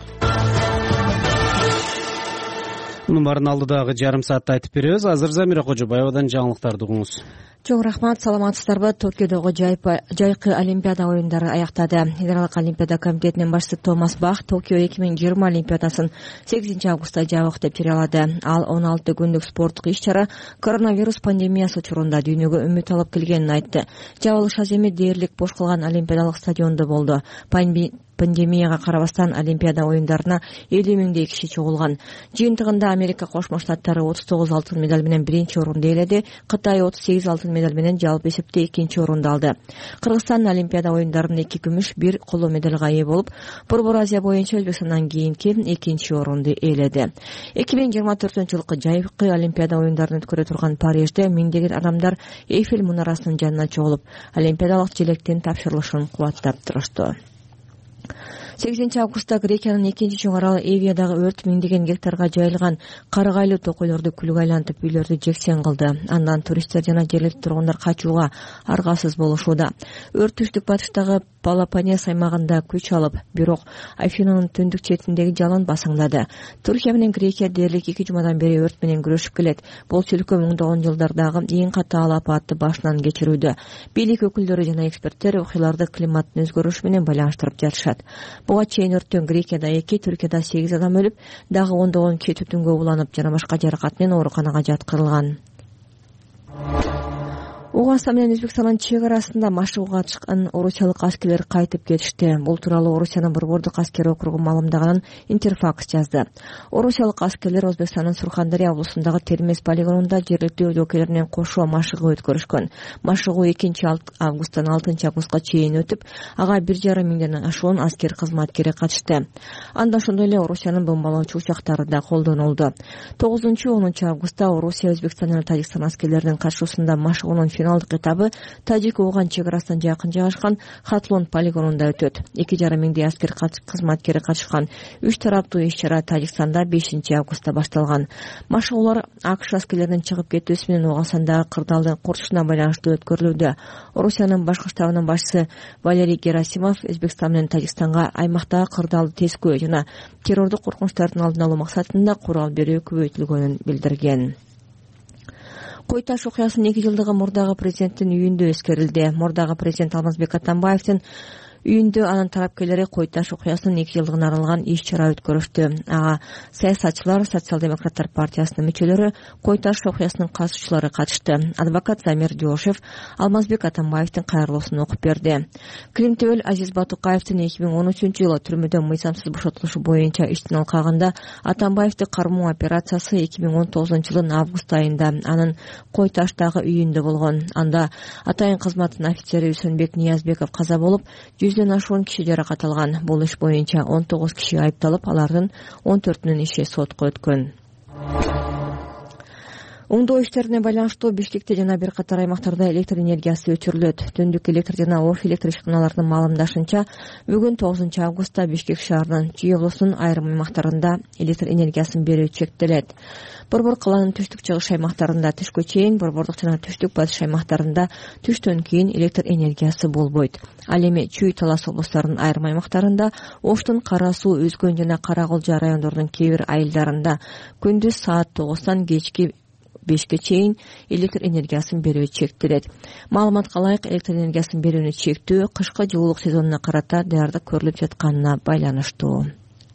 Мунун баарын алдыдагы жарым саатта айтып беребиз. Азыр Замира Кожобаевадан жаңылыктарды угуңуз. Чоң рахмат, саламатсыздарбы? Токиодогу жайкы олимпиада оюндары аяктады. Федералдык олимпиада комитетинин башчысы Томас Бах Токио эки миң жыйырма олимпиадасын сегизинчи августта жабык деп жарыялады. Ал он алты күндүк спорттук иш-чара коронавирус пандемиясы учурунда дүйнөгө үмүт алып келгенин айтты. Жабылыш аз эми дээрлик бош калган олимпиадалык стадиондо болду. Пандемияга карабастан олимпиада оюндарына элүү миңдей киши чогулган. Жыйынтыгында Америка Кошмо Штаттары отуз тогуз алтын медаль менен биринчи орунду ээледи. Кытай отуз сегиз алтын медаль менен жалпы эсепте экинчи орунду алды. Кыргызстан олимпиада оюндарында эки күмүш, бир коло медалга ээ болуп, Борбор Азия боюнча Өзбекстандан кийинки экинчи орунду ээледи. эки миң жыйырма төртүнчү жылкы жайкы олимпиада оюндарын өткөрө турган Парижде миңдеген адамдар Эйфель мунарасынын жанына чогулуп, олимпиадалык желектин тапшырылышын кубаттап турушту. сегизинчи августта Грекиянын экинчи чоң аралы Эвиядагы өрт миңдеген гектарга жайылган карыгайлуу токойлорду күлгө айлантып, үйлөрдү жексен кылды. Андан туристтер жана жергиликтүү тургундар качууга аргасыз болушууда. Өрт түштүк батыштагы Пелопоннес аймагында күч алып, бирок Афинанын түндүк четиндеги жалын басаңдады. Туркия менен Грекия дээрлик эки жумадан бери өрт менен күрөшүп келет. Бул өлкө миңдөгөн жылдардагы эң катаал апатты башынан кечирүүдө. Бийлик өкүлдөрү жана эксперттер окуяларды климаттын өзгөрүшү менен байланыштырып жатышат. Буга чейин өрттөн Грекияда эки, Түркияда сегиз адам өлүп, дагы ондогон киши түтүнгө уланып жана башка жаракат менен ооруканага жаткырылган. Уганстан менен Өзбекстандын чек арасында машыгууга чыккан орусиялык аскерлер кайтып кетишти. Бул тууралуу Орусиянын Борбордук аскер округу маалымдаганын Интерфакс жазды. Орусиялык аскерлер Өзбекстандын Сурхандария облусундагы Термез полигонунда жергиликтүү жокейлер менен кошо машыгуу өткөрүшкөн. Машыгуу экинчи августтан алтынчы августка чейин өтүп, ага бир жарым миңден ашуун аскер кызматкери катышты. Анда ошондой эле Орусиянын бомбалоочу учактары да колдонулду. тогузунчу онунчу августта Орусия, Өзбекстан жана Тажикстан аскерлеринин катышуусунда машыгуунун финалдык этабы Тажик-Ооган чек арасына жакын жайгашкан Хатлон полигонунда өтөт. эки жарым миңдей аскер кызматкери катышкан үч тараптуу иш-чара Тажикстанда бешинчи августта башталган. Машыгуулар АКШ аскерлеринин чыгып кетүүсү менен Оогандагы кырдаалдын курчушуна байланыштуу өткөрүлүүдө. Орусиянын башкы штабынын башчысы Валерий Герасимов Өзбекстан менен Тажикстанга аймактагы кырдаалды тескөө жана террордук коркунучтардын алдын алуу максатында курал берүү көбөйтүлгөнүн билдирген. Кой таш окуясынын эки жылдыгы мурдагы президенттин үйүндө эскерилди. Мурдагы президент Алмазбек Атамбаевдин үйүндө анын тарапкерлери Кой таш окуясынын эки жылдыгына арналган иш-чара өткөрүштү. Ага саясатчылар, социал-демократтар партиясынын мүчөлөрү, Кой таш окуясынын катышуучулары катышты. Адвокат Замир Жошев Алмазбек Атамбаевдин кайрылуусун окуп берди. Крим төбөл Азиз Батукаевдин эки миң он үчүнчү жылы түрмөдөн мыйзамсыз бошотулушу боюнча иштин алкагында Атамбаевди кармоо операциясы эки миң он тогузунчу жылдын август айында анын Кой таштагы үйүндө болгон. Анда атайын кызматтын офицери Үсөнбек Ниязбеков каза болуп, жүздөн ашуун киши жаракат алган. Бул иш боюнча он тогуз киши айыпталып, алардын он төртүнүн иши сотко өткөн. оңдоо иштерине байланыштуу Бишкекте жана бир катар аймактарда электр энергиясы өчүрүлөт. Түндүк электр жана оф электр ишканаларынын маалымдашынча, бүгүн тогузунчу августта Бишкек шаарынын Чүй облусунун айрым аймактарында электр энергиясын берүү чектелет. Борбор каланын түштүк чыгыш аймактарында түшкө чейин, борбордук жана түштүк батыш аймактарында түштөн кийин электр энергиясы болбойт. Ал эми Чүй, Талас облустарынын айрым аймактарында, Оштун, Кара Суу, Өзгөн жана Кара Кулжа райондорунун кээ бир айылдарында күндүз саат тогуздан кечки бешке чейин электр энергиясын берүү чектелет. Маалыматка ылайык, электр энергиясын берүүнү чектөө кышкы жылуулук сезонуна карата даярдык көрүлүп жатканына байланыштуу.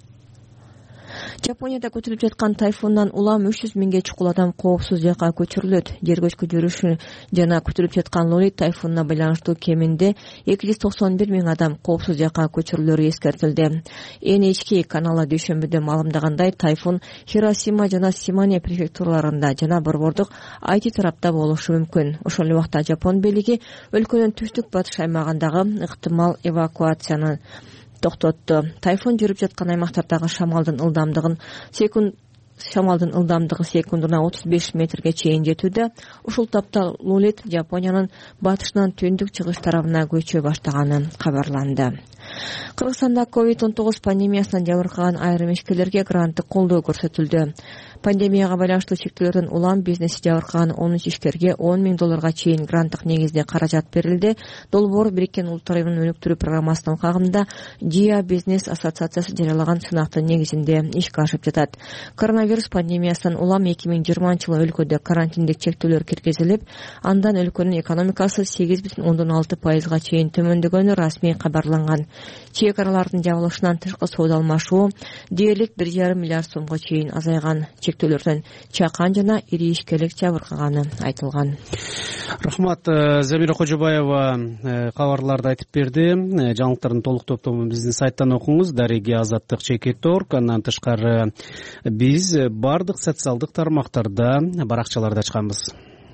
Жапонияда көтөрүлүп жаткан тайфундан улам үч жүз миңге чукул адам коопсуз жакка көчүрүлөт. Жер көчкү жүрүшү жана көтөрүлүп жаткан Лолит тайфунуна байланыштуу кеминде эки жүз токсон бир миң адам коопсуз жакка көчүрүлөрү эскертилди. Эн эйч кей каналы дүйшөмбүдө маалымдагандай, тайфун Хиросима жана Симане префектураларында жана борбордук Айти тарапта болушу мүмкүн. Ошол эле убакта Жапон бийлиги өлкөнүн түштүк батыш аймагындагы ыктымал эвакуацияны токтотту. Тайфун жүрүп жаткан аймактардагы шамалдын ылдамдыгын секунд шамалдын ылдамдыгы секундуна отуз беш метрге чейин жетүүдө. Ушул тапта Лолит Жапониянын батышынан түндүк чыгыш тарабына көчө баштаганы кабарланды. Кыргызстанда ковид он тогуз пандемиясынан жабыркаган айрым ишкерлерге гранттык колдоо көрсөтүлдү. Пандемияга байланыштуу чектөөлөрдөн улам бизнеси жабыркаган он үч ишкерге он миң долларга чейин гранттык негизде каражат берилди. Долбоор Бириккен Улуттар Уюмунун өнүктүрүү программасынын алкагында Джиа бизнес ассоциациясы жарыялаган сынактын негизинде ишке ашып жатат. Коронавирус пандемиясынан улам эки миң жыйырманчы жылы өлкөдө карантиндик чектөөлөр киргизилип, андан өлкөнүн экономикасы сегиз бүтүн ондон алты пайызга чейин төмөндөгөнү расмий кабарланган. Чек аралардын жабылышынан тышкы соода алмашуу дээрлик бир жарым миллиард сомго чейин азайган. Чектөөлөрдөн чакан жана ири ишкерлик жабыркаганы айтылган. Рахмат, Замира Кожобаева кабарларды айтып берди. Жаңылыктардын толук топтомун биздин сайттан окуңуз. Дареги Азаттык чекит точка орг. Андан тышкары биз бардык социалдык тармактарда баракчаларды ачканбыз.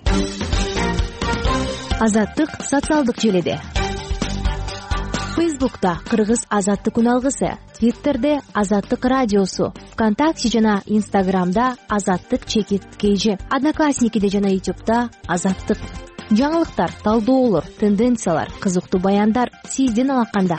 Азаттык социалдык желиде. Фейсбукта Кыргыз Азаттык үналгысы, Твиттерде Азаттык радиосу, ВКонтакте жана Инстаграмда Азаттык чекит кейжи, Одноклассникиде жана Ютубта Азаттык. Жаңылыктар, талдоолор, тенденциялар, кызыктуу баяндар сиздин алаканда.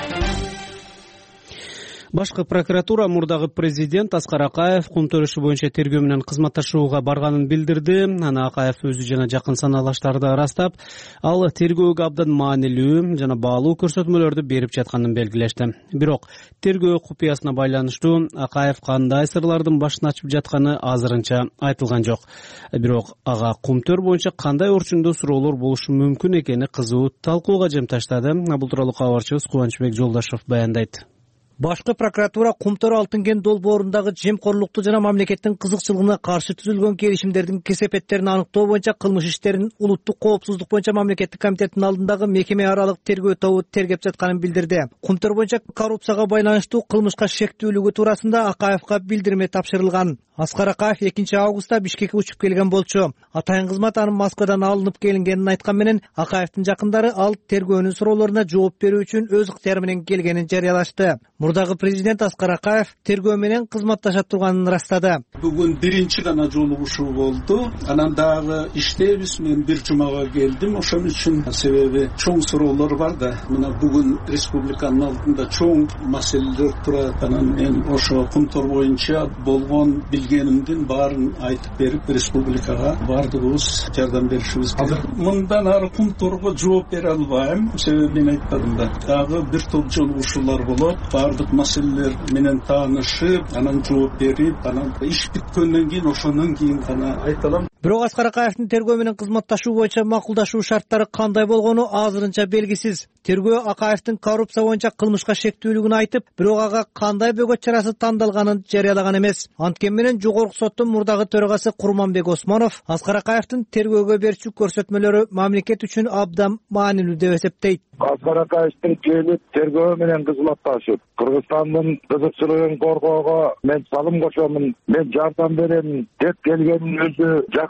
Башкы прокуратура мурдагы президент Аскар Акаев кум төрүшү боюнча тергөө менен кызматташууга барганын билдирди. Аны Акаев өзү жана жакын санаалаштарды ырастап, ал тергөөгө абдан маанилүү жана баалуу көрсөтмөлөрдү берип жатканын белгилешти. Бирок тергөө купуясына байланыштуу Акаев кандай сырлардын башын ачып жатканы азырынча айтылган жок. Бирок ага кум төр боюнча кандай орчундуу суроолор болушу мүмкүн экени кызуу талкууга жем таштады. Бул тууралуу кабарчыбыз Кубанычбек Жолдошов баяндайт. Башкы прокуратура Кумтөр Алтын кен долбоорундагы жемкорлукту жана мамлекеттин кызыкчылыгына каршы түзүлгөн келишимдердин кесепеттерин аныктоо боюнча кылмыш иштерин улуттук коопсуздук боюнча мамлекеттик комитеттин алдындагы мекеме аралык тергөө тобу тергеп жатканын билдирди. Кумтөр боюнча коррупцияга байланыштуу кылмышка шектүүлүгү туурасында Акаевга билдирме тапшырылган. Аскар Акаев экинчи августта Бишкекке учуп келген болчу. Атайын кызмат анын Москвадан алынып келингенин айткан менен Акаевдин жакындары ал тергөөнүн суроолоруна жооп берүү үчүн өз ыктыяры менен келгенин жарыялашты. Мурдагы президент Аскар Акаев тергөө менен кызматташа турганын ырастады. Бүгүн биринчи гана жолугушуу болду. Анан дагы иштейбиз. Мен бир жумага келдим. Ошон үчүн себеби чоң суроолор бар да. Мына бүгүн республиканын алдында чоң маселелер турат. Анан мен ошо Кумтөр боюнча болгон билгенимдин баарын айтып берип, республикага бардыгыбыз жардам беришибиз керек. Мындан ары Кумтөргө жооп бере албайм. Себеби мен айтпадым да. Дагы бир топ жолугушуулар болот. Бардык маселелер менен таанышып, анан жооп берип, анан иш бүткөндөн кийин ошондон кийин гана айта алам. Бирок Аскар Акаевдин тергөө менен кызматташуу боюнча макулдашуу шарттары кандай болгону азырынча белгисиз. Тергөө Акаевдин коррупция боюнча кылмышка шектүүлүгүн айтып, бирок ага кандай бөгөт чарасы тандалганын жарыялаган эмес. Анткени менен жогорку соттун мурдагы төрагасы Курманбек Осмонов Аскар Акаевдин тергөөгө берчү көрсөтмөлөрү мамлекет үчүн абдан маанилүү деп эсептейт. Аскар Акаевдин келип тергөө менен кызматташып, Кыргызстандын кызыкчылыгын коргоого мен салым кошомун, мен жардам берем деп келгенин өзү жакшы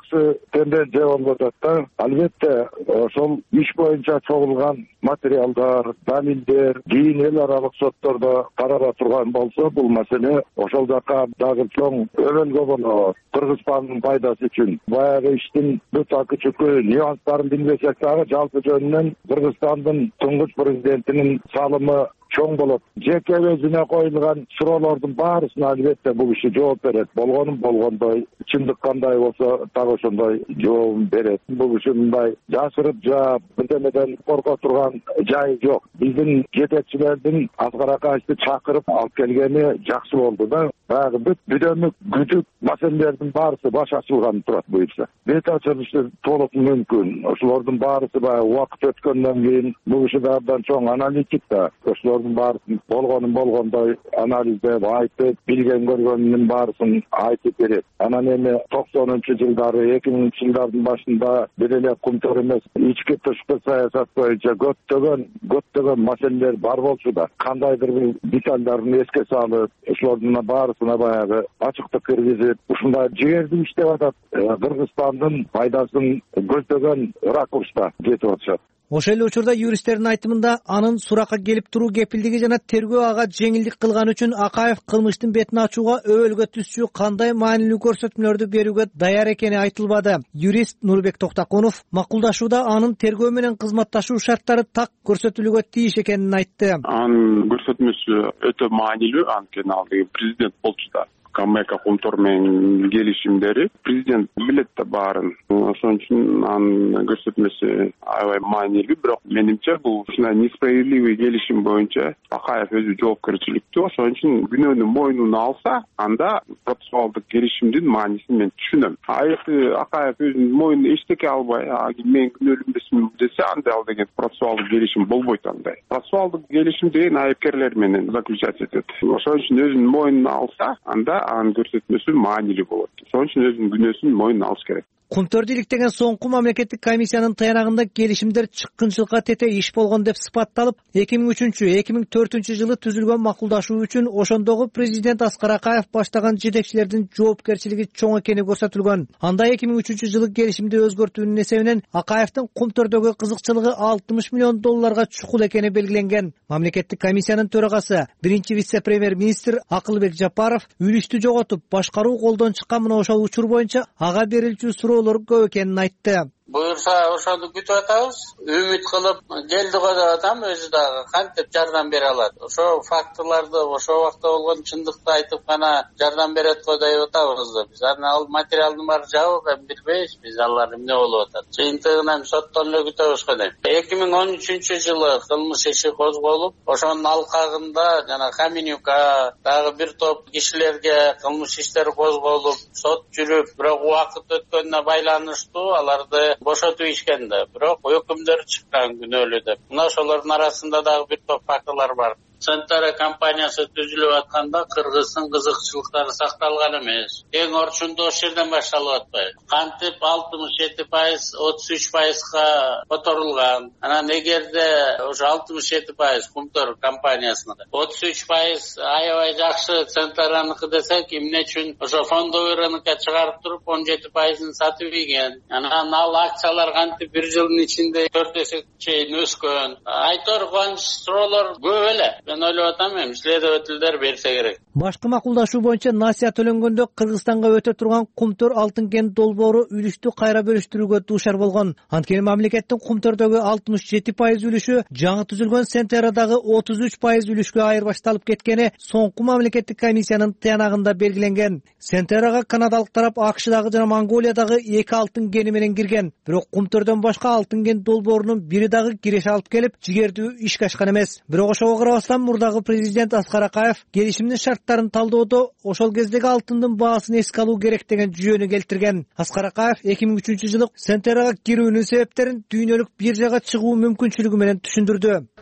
жакшы тенденция болуп атат да. Албетте ошол иш боюнча чогулган материалдар, далилдер кийин эл аралык соттордо карала турган болсо, бул маселе ошол жака дагы чоң өбөлгө болот. Кыргызстандын пайдасы үчүн баягы иштин бүт акы чүкү нюанстарын билбесек дагы жалпы жөнүнөн Кыргызстандын туңгуч президентинин салымы чоң болот. Жеке өзүнө коюлган суроолордун баарысына албетте бул киши жооп берет. Болгонун болгондой, чындык кандай болсо так ошондой жообун берет. Бул киши мындай жашырып жаап бирдемеден корко турган жайы жок. Биздин жетекчилердин Аскар Акаевди чакырып алып келгени жакшы болду да. Баягы бүт бүдөмүк күдүк маселелердин баарысы баш ачылган турат буюрса. Бет ачылышы толук мүмкүн. Ошолордун баарысы баягы убакыт өткөндөн кийин бул киши абдан чоң аналитик да. Ошолордун баарысын болгонун болгондой анализдеп, айтып, билген көргөнүнүн баарысын айтып берет. Анан эми токсонунчу жылдары, эки миңинчи жылдардын башында бир эле Кумтөр эмес, ички тышкы саясат боюнча көптөгөн көптөгөн маселелер бар болчу да. Кандайдыр бир детальдарын эске салып, ошолордун баарысына баягы ачыктык киргизип, ушундай жигердүү иштеп атат. Кыргызстандын пайдасын көздөгөн ракурста кетип атышат. Ошол эле учурда юристтердин айтымында анын суракка келип туруу кепилдиги жана тергөө ага жеңилдик кылган үчүн Акаев кылмыштын бетин ачууга өбөлгө түзчү кандай маанилүү көрсөтмөлөрдү берүүгө даяр экени айтылбады. Юрист Нурбек Токтокунов макулдашууда анын тергөө менен кызматташуу шарттары так көрсөтүлүүгө тийиш экенин айтты. Анын көрсөтмөсү өтө маанилүү, анткени ал президент болчу да. Камека Кумтор менен келишимдери президент билет да баарын. Ошон үчүн анын көрсөтмөсү аябай маанилүү, бирок менимче бул ушундай несправедливый келишим боюнча Акаев өзү жоопкерчиликтүү. Ошон үчүн күнөөнү мойнуна алса, анда процессуалдык келишимдин маанисин мен түшүнөм. А эми Акаев өзүнүн мойнуна эчтеке албай, мен күнөөлүү эмесмин десе, анда ал деген процессуалдык келишим болбойт андай. Процессуалдык келишим деген айыпкерлер менен заключать этет. Ошон үчүн өзүнүн мойнуна алса, анда анын көрсөтмөсү маанилүү болот. Ошон үчүн өзүнүн күнөөсүн мойнуна алыш керек. Кумтөрдү иликтеген соңку мамлекеттик комиссиянын таянагында келишимдер чыккынчылыкка тете иш болгон деп сыпатталып, эки миң үчүнчү эки миң төртүнчү жылы түзүлгөн макулдашуу үчүн ошондогу президент Аскар Акаев баштаган жетекчилердин жоопкерчилиги чоң экени көрсөтүлгөн. Анда эки миң үчүнчү жылы келишимди өзгөртүүнүн эсебинен Акаевдин Кумтөрдөгү кызыкчылыгы алтымыш миллион долларга чукул экени белгиленген. Мамлекеттик комиссиянын төрагасы, биринчи вице-премьер-министр Акылбек Жапаров үлүштү жоготуп, башкаруу колдон чыккан мына ошол учур боюнча ага берилчү суроолор көп экенин айтты. Буюрса ошону күтүп атабыз, үмүт кылып келди го деп атам, өзү дагы кантип жардам бере алат. Ошо фактыларды ошол убакта болгон чындыкты айтып гана жардам берет го деп атабыз да. Биз аны ал материалдын баары жабык, эми билбейбиз биз алар эмне болуп атат. Жыйынтыгынан соттон эле күтөбүз го дейм. эки миң он үчүнчү жылы кылмыш иши козголуп, ошонун алкагында жана Каменюка дагы бир топ кишилерге кылмыш иштери козголуп, сот жүрүп, бирок убакыт өткөнүнө байланыштуу аларды бошотуп ишкен да, бирок өкүмдөр чыккан күнөөлүү деп. Мына ошолордун арасында дагы бир топ фактылар бар. Центара компаниясы түзүлүп атканда кыргыздын кызыкчылыктары сакталган эмес. Эң орчундуу ошол жерден башталып атпайбы? Кантип алтымыш жети пайыз, отуз үч пайызга которулган. Анан эгерде ошо алтымыш жети пайыз Кумтөр компаниясына, отуз үч пайыз аябай жакшы Центараныкы десек, эмне үчүн ошо фондовый рынокко чыгарып туруп он жети пайызын сатып ийген. Анан ал акциялар кантип бир жылдын ичинде төрт эсе чейин өскөн. Айтор кубанч суроолор көп эле. Мен ойлоп атам, эми следовательдер берсе керек. Башкы макулдашуу боюнча насыя төлөнгөндө Кыргызстанга өтө турган Кумтөр алтын кен долбоору үлүштү кайра бөлүштүрүүгө дуушар болгон. Анткени мамлекеттин Кумтөрдөгү алтымыш жети пайыз үлүшү жаңы түзүлгөн Центерадагы отуз үч пайыз үлүшкө айырбашталып кеткени соңку мамлекеттик комиссиянын таянагында белгиленген. Центерага канадалык тарап АКШдагы жана Монголиядагы эки алтын кени менен кирген. Бирок Кумтөрдөн башка алтын кен долбоорунун бири дагы киреше алып келип, жигердүү ишке ашкан эмес. Бирок ошого карабастан мурдагы президент Аскар Акаев келишимдин шарттарын талдоодо ошол кездеги алтындын баасын эске алуу керек деген жүйөнү келтирген. Аскар Акаев эки миң үчүнчү жылы Центерага кирүүнүн себептерин дүйнөлүк биржага чыгуу мүмкүнчүлүгү менен түшүндүрдү.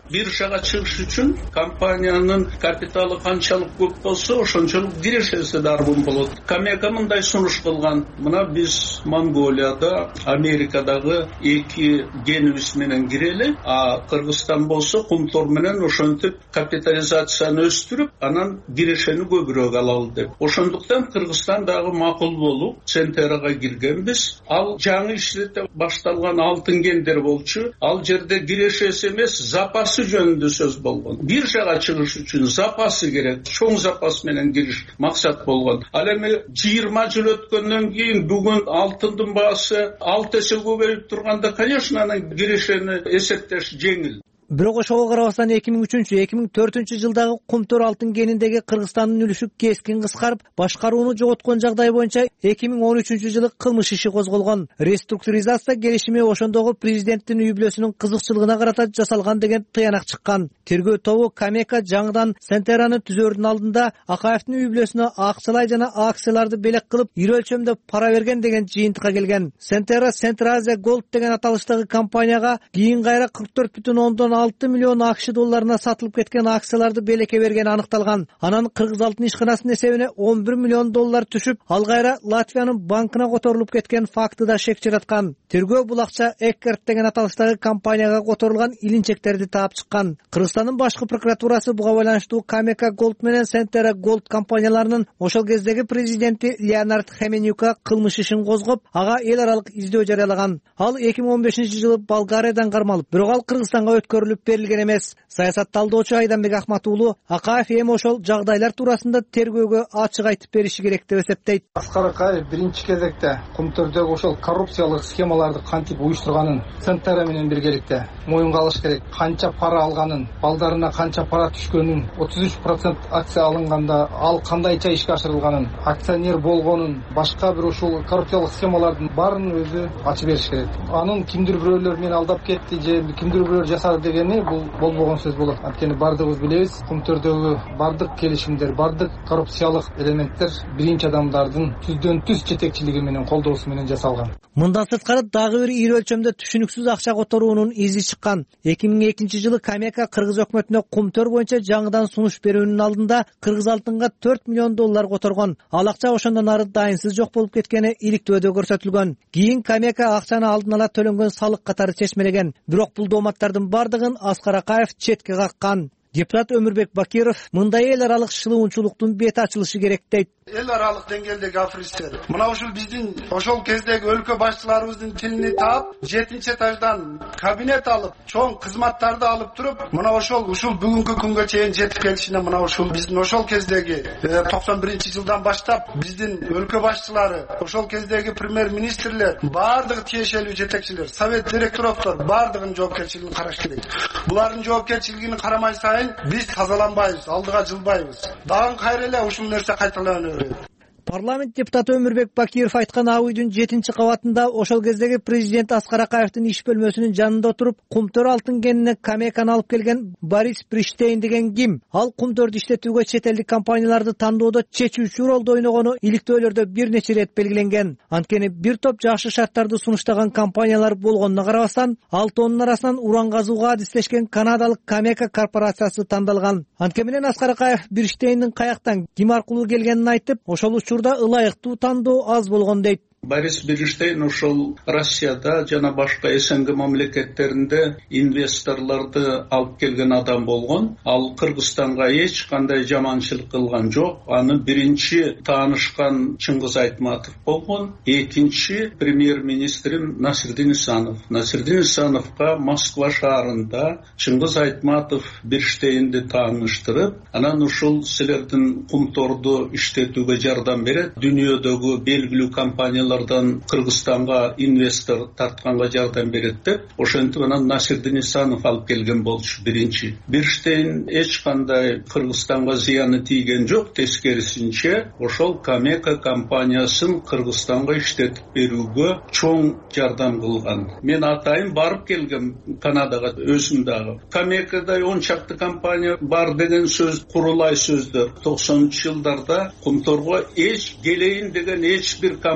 биржага чыгыш үчүн компаниянын капиталы канчалык көп болсо ошончолук кирешеси дарбын болот. Камека мындай сунуш кылган: мына биз Монголияда, Америкадагы эки генибиз менен кирели, а Кыргызстан болсо кумтор менен ошентип капитализацияны өстүрүп, анан кирешени көбүрөөк алалы деп. Ошондуктан Кыргызстан дагы макул болуп Центерага киргенбиз. Ал жаңы иштете башталган алтын кендер болчу. Ал жерде кирешеси эмес, запасы жөнүндө сөз болгон. Биржага чыгыш үчүн запасы керек. Чоң запас менен кириш максат болгон. Ал эми жыйырма жыл өткөндөн кийин бүгүн алтындын баасы алты эсе көбөйүп турганда, конечно, анын кирешени эсептеш жеңил. Бирок ошого карабастан эки миң үчүнчү эки миң төртүнчү жылдагы кумтөр алтын кениндеги Кыргызстандын үлүшү кескин кыскарып, башкарууну жоготкон жагдай боюнча эки миң он үчүнчү жылы кылмыш иши козголгон. Реструктуризация келишими ошондогу президенттин үй бүлөсүнүн кызыкчылыгына карата жасалган деген тыянак чыккан. Тергөө тобу Камека жаңыдан Центераны түзөрдүн алдында Акаевдин үй бүлөсүнө акчалай жана акцияларды белек кылып, ири өлчөмдө пара берген деген жыйынтыкка келген. Центера Central Asia Gold деген аталыштагы компанияга кийин кайра кырк төрт бүтүн ондон алты миллион акш долларына сатылып кеткен акцияларды белекке бергени аныкталган. Анан Кыргыз алтын ишканасынын эсебине он бир миллион доллар түшүп, ал кайра Латвиянын банкына которулуп кеткен факты да шек жараткан. Тергөө бул акча Эккерт деген аталыштагы компанияга которулган илинчектерди таап чыккан. Кыргызстандын башкы прокуратурасы буга байланыштуу Камека Gold менен Centera Gold компанияларынын ошол кездеги президенти Леонард Хеменюка кылмыш ишин козгоп, ага эл аралык издөө жарыялаган. Ал эки миң он бешинчи жылы Болгариядан кармалып, бирок ал Кыргызстанга өткөрүлүп берилген эмес. Саясат талдоочу Айданбек Ахмат уулу Акаев эми ошол жагдайлар туурасында тергөөгө ачык айтып бериши керек деп эсептейт. Аскар Акаев биринчи кезекте кумтөрдөгү ошол коррупциялык схемаларды кантип уюштурганын Центера менен биргеликте моюнга алыш керек. Канча пара алганын, балдарына канча пара түшкөнүн, отуз үч процент акция алынганда ал кандайча ишке ашырылганын, акционер болгонун, башка бир ушул коррупциялык схемалардын баарын өзү ачып бериш керек. Анын кимдир бирөөлөр мени алдап кетти же кимдир бирөөлөр жасады дегени бул болбогон сөз болот. Анткени бардыгыбыз билебиз, кумтөрдөгү бардык келишимдер, бардык коррупциялык элементтер биринчи адамдардын түздөн түз жетекчилиги менен, колдоосу менен жасалган. Мындан сырткары дагы бир ири өлчөмдө түшүнүксүз акча которуунун изи чыккан. эки миң экинчи жылы Камека Кыргыз өкмөтүнө кумтөр боюнча жаңыдан сунуш берүүнүн алдында Кыргыз алтынга төрт миллион доллар которгон. Ал акча ошондон ары дайынсыз жок болуп кеткени иликтөөдө көрсөтүлгөн. Кийин Камека акчаны алдын ала төлөнгөн салык катары чечмелеген. Бирок бул дооматтардын бардыгын Аскар Акаев четке каккан. Депутат Өмүрбек Бакиров мындай эл аралык шылуунчулуктун бети ачылышы керек дейт. Эл аралык деңгээлдеги аферисттер мына ушул биздин ошол кездеги өлкө башчыларыбыздын тилини таап, жетинчи этаждан кабинет алып, чоң кызматтарды алып туруп, мына ошол ушул бүгүнкү күнгө чейин жетип келишине мына ушул биздин ошол кездеги токсон биринчи жылдан баштап биздин өлкө башчылары, ошол кездеги премьер-министрлер, бардыгы тиешелүү жетекчилер, совет директорлор бардыгынын жоопкерчилигин караш керек. Булардын жоопкерчилигин карамай сайын биз тазаланбайбыз, алдыга жылбайбыз. Дагы кайра эле ушул нерсе кайталанат. Парламент депутаты Өмүрбек Бакиров айткан ак үйдүн жетинчи кабатында ошол кездеги президент Аскар Акаевдин иш бөлмөсүнүн жанында отуруп, кумтөр алтын кенине Камеканы алып келген Борис Бриштейн деген ким? Ал кумтөрдү иштетүүгө чет элдик компанияларды тандоодо чечүүчү ролду ойногону иликтөөлөрдө бир нече ирет белгиленген. Анткени бир топ жакшы шарттарды сунуштаган компаниялар болгонуна карабастан, алтоонун арасынан уран казууга адистешкен канадалык Камека корпорациясы тандалган. Анткени менен Аскар Акаев Бриштейндин каяктан, ким аркылуу келгенин айтып, ошол учурда ылайыктуу тандоо аз болгон дейт. Борис Бриштейн ошол Россияда жана башка СНГ мамлекеттеринде инвесторлорду алып келген адам болгон. Ал Кыргызстанга эч кандай жаманчылык кылган жок. Аны биринчи таанышкан Чыңгыз Айтматов болгон. Экинчи премьер-министрим Насирдин Исанов. Насирдин Исановго Москва шаарында Чыңгыз Айтматов Бриштейнди тааныштырып, анан ушул силердин кумторду иштетүүгө жардам берет, дүйнөдөгү белгилүү компаниялар Кыргызстанга инвестор тартканга жардам берет деп, ошентип анан Насирдин Исанов алып келген болчу биринчи. Бирштейн эч кандай Кыргызстанга зыяны тийген жок, тескерисинче ошол Камека компаниясын Кыргызстанга иштетип берүүгө чоң жардам кылган. Мен атайын барып келгем Канадага өзүм дагы. Камекада он чакты компания бар деген сөз курулай сөздөр. токсонунчу жылдарда кумторго эч келейин деген эч бир компания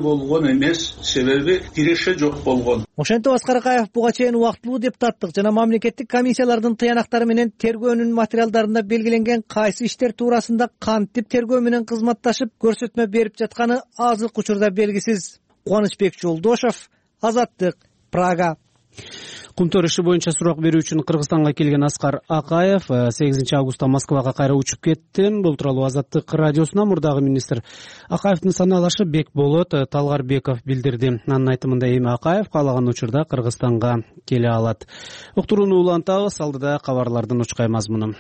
болгон эмес, себеби киреше жок болгон. Ошентип Аскар Акаев буга чейин убактылуу депутаттык жана мамлекеттик комиссиялардын тыянактары менен тергөөнүн материалдарында белгиленген кайсы иштер туурасында кантип тергөө менен кызматташып көрсөтмө берип жатканы азыркы учурда белгисиз. Кубанычбек Жолдошов, Азаттык, Прага. Кумтөр иши боюнча сурак берүү үчүн Кыргызстанга келген Аскар Акаев сегизинчи августта Москвага кайра учуп кетти. Бул тууралуу Азаттык радиосуна мурдагы министр Акаевдин санаалашы Бекболот Талгарбеков билдирди. Анын айтымында эми Акаев каалаган учурда Кыргызстанга келе алат. Уктурууну улантабыз, алдыда кабарлардын учкай мазмуну.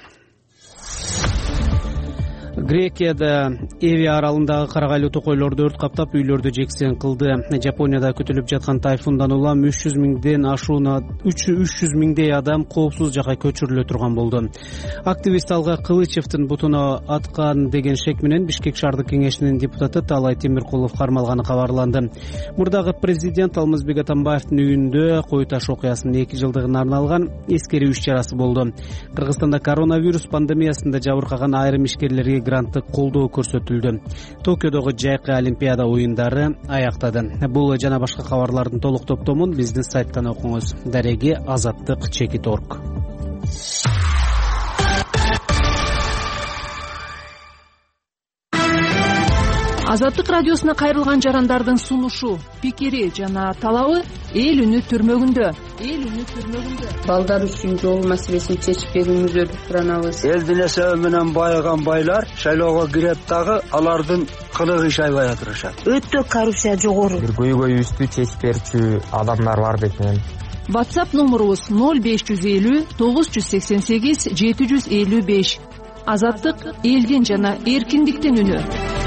Грекияда Эви аралындагы карагайлуу токойлорду өрт каптап, үйлөрдү жексен кылды. Жапонияда күтүлүп жаткан тайфундан улам үч жүз миңден ашуuna үч жүз миңдей адам коопсуз жакка көчүрүлө турган болду. Активист Алга Кылычевдин бутуна аткан деген шек менен Бишкек шаардык кеңешинин депутаты Талай Темиркулов кармалганы кабарланды. Мурдагы президент Алмазбек Атамбаевдин үйүндө кой таш окуясынын эки жылдыгына арналган эскерүү иш-чарасы болду. Кыргызстанда коронавирус пандемиясында жабыркаган айрым ишкерлерге гранттык колдоо көрсөтүлдү. Токиодогу жайкы олимпиада оюндары аяктады. Бул жана башка кабарлардын толук топтомун биздин сайттан окуңуз. Дареги азаттык чекит орг. Азаттык радиосуна кайрылган жарандардын сунушу, пикири жана талабы эл үнү түрмөгүндө. Эл үнү түрмөгүндө. Балдар үчүн жол маселесин чечип берүүңүздөрдү суранабыз. Элдин эсеби менен байыган байлар шайлоого кирет дагы алардын кылыгы иш аябай атырышат. Өтө коррупция жогору. Бир көйгөйүбүздү чечип берчү адамдар бар бекен. WhatsApp номурубуз ноль беш жүз элүү тогуз жүз сексен сегиз жети жүз элүү беш. Азаттык элдин жана эркиндиктин үнү.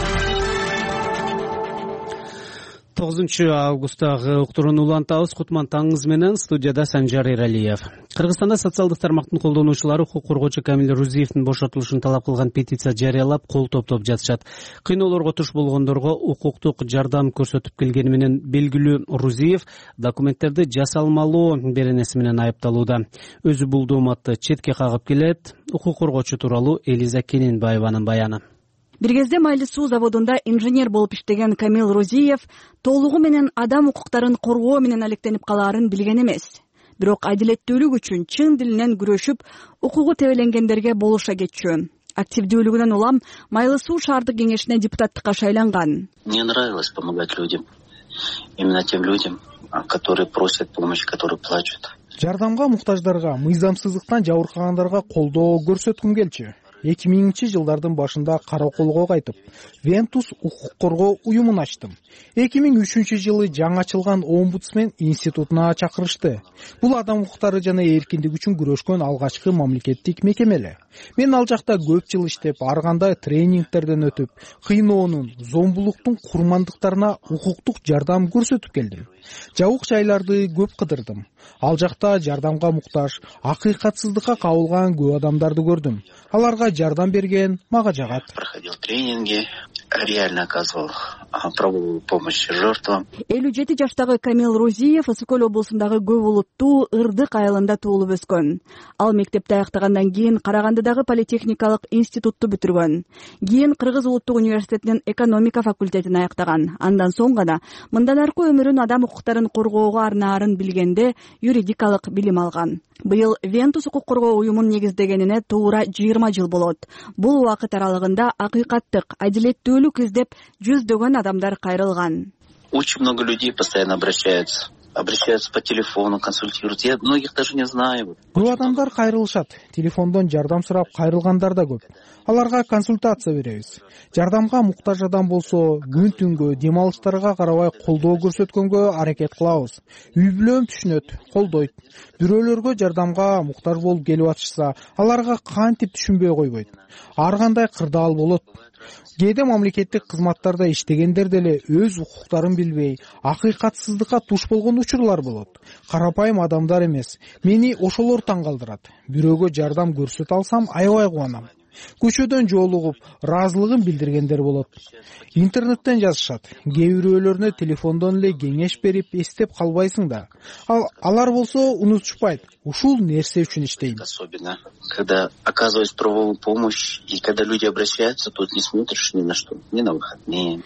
тогузунчу августтагы уктурууну улантабыз. Кутман таңыңыз менен, студияда Санжар Эралиев. Кыргызстанда социалдык тармактын колдонуучулары укук коргоочу Камил Рузиевдин бошотулушун талап кылган петиция жарыялап, кол топтоп жатышат. Кыйноолорго туш болгондорго укуктук жардам көрсөтүп келгени менен белгилүү Рузиев документтерди жасалмалуу беренеси менен айыпталууда. Өзү бул дооматты четке кагып келет. Укук коргоочу тууралуу Элиза Кененбаеванын баяны. Бир кезде Майли суу заводунда инженер болуп иштеген Камил Розиев толугу менен адам укуктарын коргоо менен алектенип калаарын билген эмес. Бирок адилеттүүлүк үчүн чын дилинен күрөшүп, укугу тебеленгендерге болуша кетчү. Активдүүлүгүнөн улам Майли суу шаардык кеңешине депутаттыкка шайланган. Мне нравилось помогать людям. Именно тем людям, которые просят помощи, которые плачут. Жардамга муктаждарга, мыйзамсыздыктан жабыркагандарга колдоо көрсөткүм келчү. эки миңинчи жылдардын башында Караколго кайтып, Вентус укук коргоо уюмун ачтым. эки миң үчүнчү жылы жаңы ачылган омбудсмен институтуна чакырышты. Бул адам укуктары жана эркиндик үчүн күрөшкөн алгачкы мамлекеттик мекеме эле. Мен ал жакта көп жыл иштеп, ар кандай тренингтерден өтүп, кыйноонун, зомбулуктун курмандыктарына укуктук жардам көрсөтүп келдим. Жабык жайларды көп кыдырдым. Ал жакта жардамга муктаж, акыйкатсыздыкка кабылган көп адамдарды көрдүм. Аларга жардам берген мага жагат. Проходил тренинги, реально оказывал, пробовал помощь жертвам. элүү жети жаштагы Камил Розиев Ысык Көл облусундагы көп улуттуу Ырдык айылында туулуп өскөн. Ал мектепти аяктагандан кийин Карагандыдагы политехникалык институтту бүтүргөн. Кийин Кыргыз улуттук университетинин экономика факультетин аяктаган. Андан соң гана мындан аркы өмүрүн адам укуктарын коргоого арнаарын билгенде юридикалык билим алган. Быйыл Вентус укук коргоо уюмун негиздегенине туура жыйырма жыл болот. Бул убакыт аралыгында акыйкаттык, адилеттүүлүк издеп жүздөгөн адамдар кайрылган. Очень много людей постоянно обращаются. Обращаются по телефону, консультируют. Я многих даже не знаю. Көп адамдар кайрылышат. Телефондон жардам сурап кайрылгандар да көп. Аларга консультация беребиз. Жардамга муктаж адам болсо, күн түнгө, демалыштарга карабай колдоо көрсөткөнгө аракет кылабыз. Үй бүлөм түшүнөт, колдойт. Бирөөлөргө жардамга муктаж болуп келип атышса, аларга кантип түшүнбөй койбойт. Ар кандай кырдаал болот. Кээде мамлекеттик кызматтарда иштегендер деле өз укуктарын билбей, акыйкатсыздыкка туш болгон учурлар болот. Карапайым адамдар эмес. Мени ошолор таң калтырат. Бирөөгө жардам көрсөтө алсам аябай кубанам. Көчөдөн жолугуп, ыраазылыгын билдиргендер болот. Интернеттен жазышат. Кээ бирөөлөрүнө телефондон эле кеңеш берип, эстеп калбайсың да. Ал алар болсо унутушпайт. Ушул нерсе үчүн иштейм. Особенно, когда оказываешь правовую помощь, и когда люди обращаются, тут не смотришь ни на что, ни на выходные.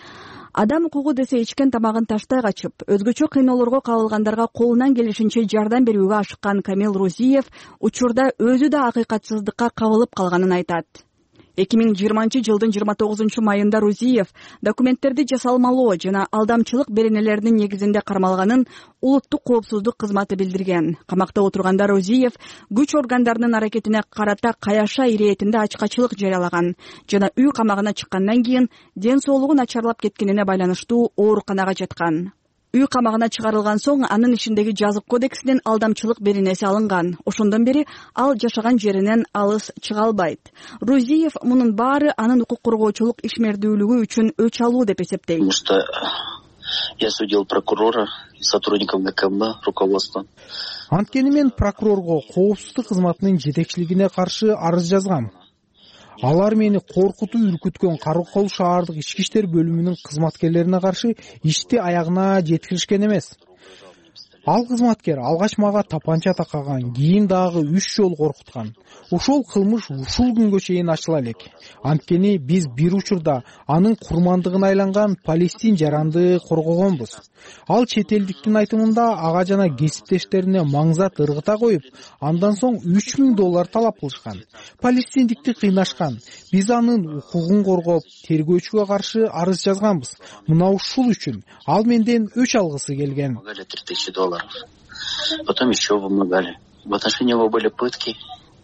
Адам укугу десе ичкен тамагын таштай качып, өзгөчө кыйноолорго кабылгандарга колунан келишинче жардам берүүгө ашыккан Камил Рузиев учурда өзү да акыйкатсыздыкка кабылып калганын айтат. эки миң жыйырманчы жылдын жыйырма тогузунчу майында Рузиев документтерди жасалмалоо жана алдамчылык беренелеринин негизинде кармалганын улуттук коопсуздук кызматы билдирген. Камакта отурганда Рузиев күч органдарынын аракетине карата каяша иретинде ачкачылык жарыялаган жана үй камагына чыккандан кийин ден соолугу начарлап кеткенине байланыштуу ооруканага жаткан. Үй камагына чыгарылган соң анын ишиндеги жазык кодексинен алдамчылык беренеси алынган. Ошондон бери ал жашаган жеринен алыс чыга албайт. Рузиев мунун баары анын укук коргоочулук ишмердүүлүгү үчүн өч алуу деп эсептейт. Потому что я судил прокурора и сотрудников ГКМ руководства. Анткени мен прокурорго коопсуздук кызматынын жетекчилигине каршы арыз жазгам. Алар мени коркутуп үркүткөн Каракол шаардык ички иштер бөлүмүнүн кызматкерлерине каршы ишти аягына жеткиришкен эмес. Ал кызматкер алгач мага тапанча такаган, кийин дагы үч жолу коркуткан. Ошол кылмыш ушул күнгө чейин ачыла элек. Анткени биз бир учурда анын курмандыгына айланган Палестин жаранды коргогонбуз. Ал чет элдиктин айтымында ага жана кесиптештерине маңзат ыргыта коюп, андан соң үч миң доллар талап кылышкан. Палестиндикти кыйнашкан. Биз анын укугун коргоп, тергөөчүгө каршы арыз жазганбыз. Мына ушул үчүн ал менден өч алгысы келген. три тысячи долларов. Потом еще вымогали. В отношении его были пытки.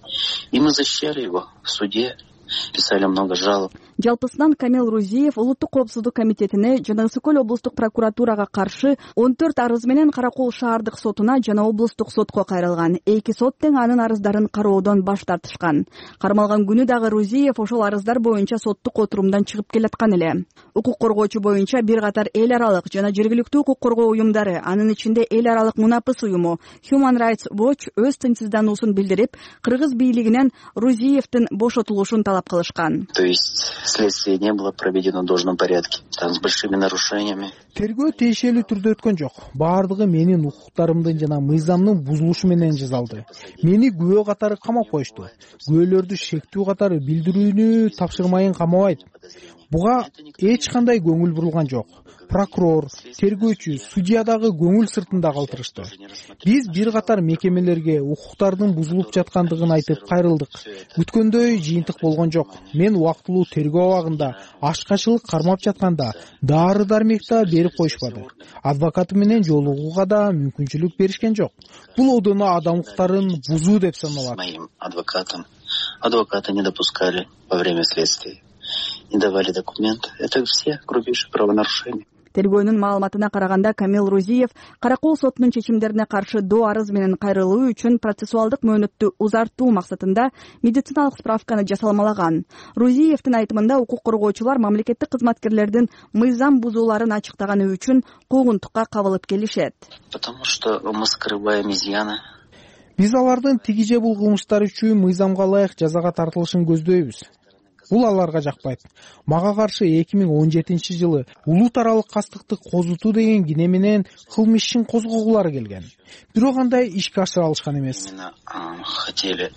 И мы защищали его в суде, писали много жалоб. Жалпысынан Камил Рузиев улуттук коопсуздук комитетине жана Ысык Көл облустук прокуратурага каршы он төрт арыз менен Каракол шаардык сотуна жана облустук сотко кайрылган. Эки сот тең анын арыздарын кароодон баш тартышкан. Кармалган күнү дагы Рузиев ошол арыздар боюнча соттук отурумдан чыгып келаткан эле. Укук коргоочу боюнча бир катар эл аралык жана жергиликтүү укук коргоо уюмдары, анын ичинде эл аралык Мунапыс уюму Human Rights Watch өз тынчсыздануусун билдирип, кыргыз бийлигинен Рузиевдин бошотулушун талап кылышкан. То есть следствие не было проведено в должном порядке, там с большими нарушениями. Тергөө тиешелүү түрдө өткөн жок. Баардыгы менин укуктарымдын жана мыйзамдын бузулушу менен жазалды. Мени күбө катары камап коюшту. Күбөлөрдү шектүү катары билдирүүнү тапшырмайын камабайт. Буга эч кандай көңүл бурулган жок. Прокурор, тергөөчү, судья дагы көңүл сыртында калтырышты. Биз бир катар мекемелерге укуктардын бузулуп жаткандыгын айтып кайрылдык. Күткөндөй жыйынтык болгон жок. Мен убактылуу тергөө абагында ашкачылык кармап жатканда дары дармекта берип коюшпады. Адвокаты менен жолугууга да мүмкүнчүлүк беришкен жок. Бул одону адам укуктарын бузуу деп саналат. Моим адвокатам адвокаты не допускали во время следствия, не давали документы. Это все грубейшие правонарушения. Тергөөнүн маалыматына караганда Камил Рузиев Каракол сотунун чечимдерине каршы доо арыз менен кайрылуу үчүн процессуалдык мөөнөттү узартуу максатында медициналык справканы жасалмалаган. Рузиевдин айтымында укук коргоочулар мамлекеттик кызматкерлердин мыйзам бузууларын ачыктаганы үчүн куугунтукка кабылып келишет. Потому что мы скрываем изъяны. Биз алардын тиги же бул кылмыштары үчүн мыйзамга ылайык жазага тартылышын көздөйбүз. Бул аларга жакпайт. Мага каршы эки миң он жетинчи жылы улут аралык кастыкты козутуу деген кине менен кылмыш ишин козгогулары келген. Бирок андай ишке ашыра алышкан эмес. Хотели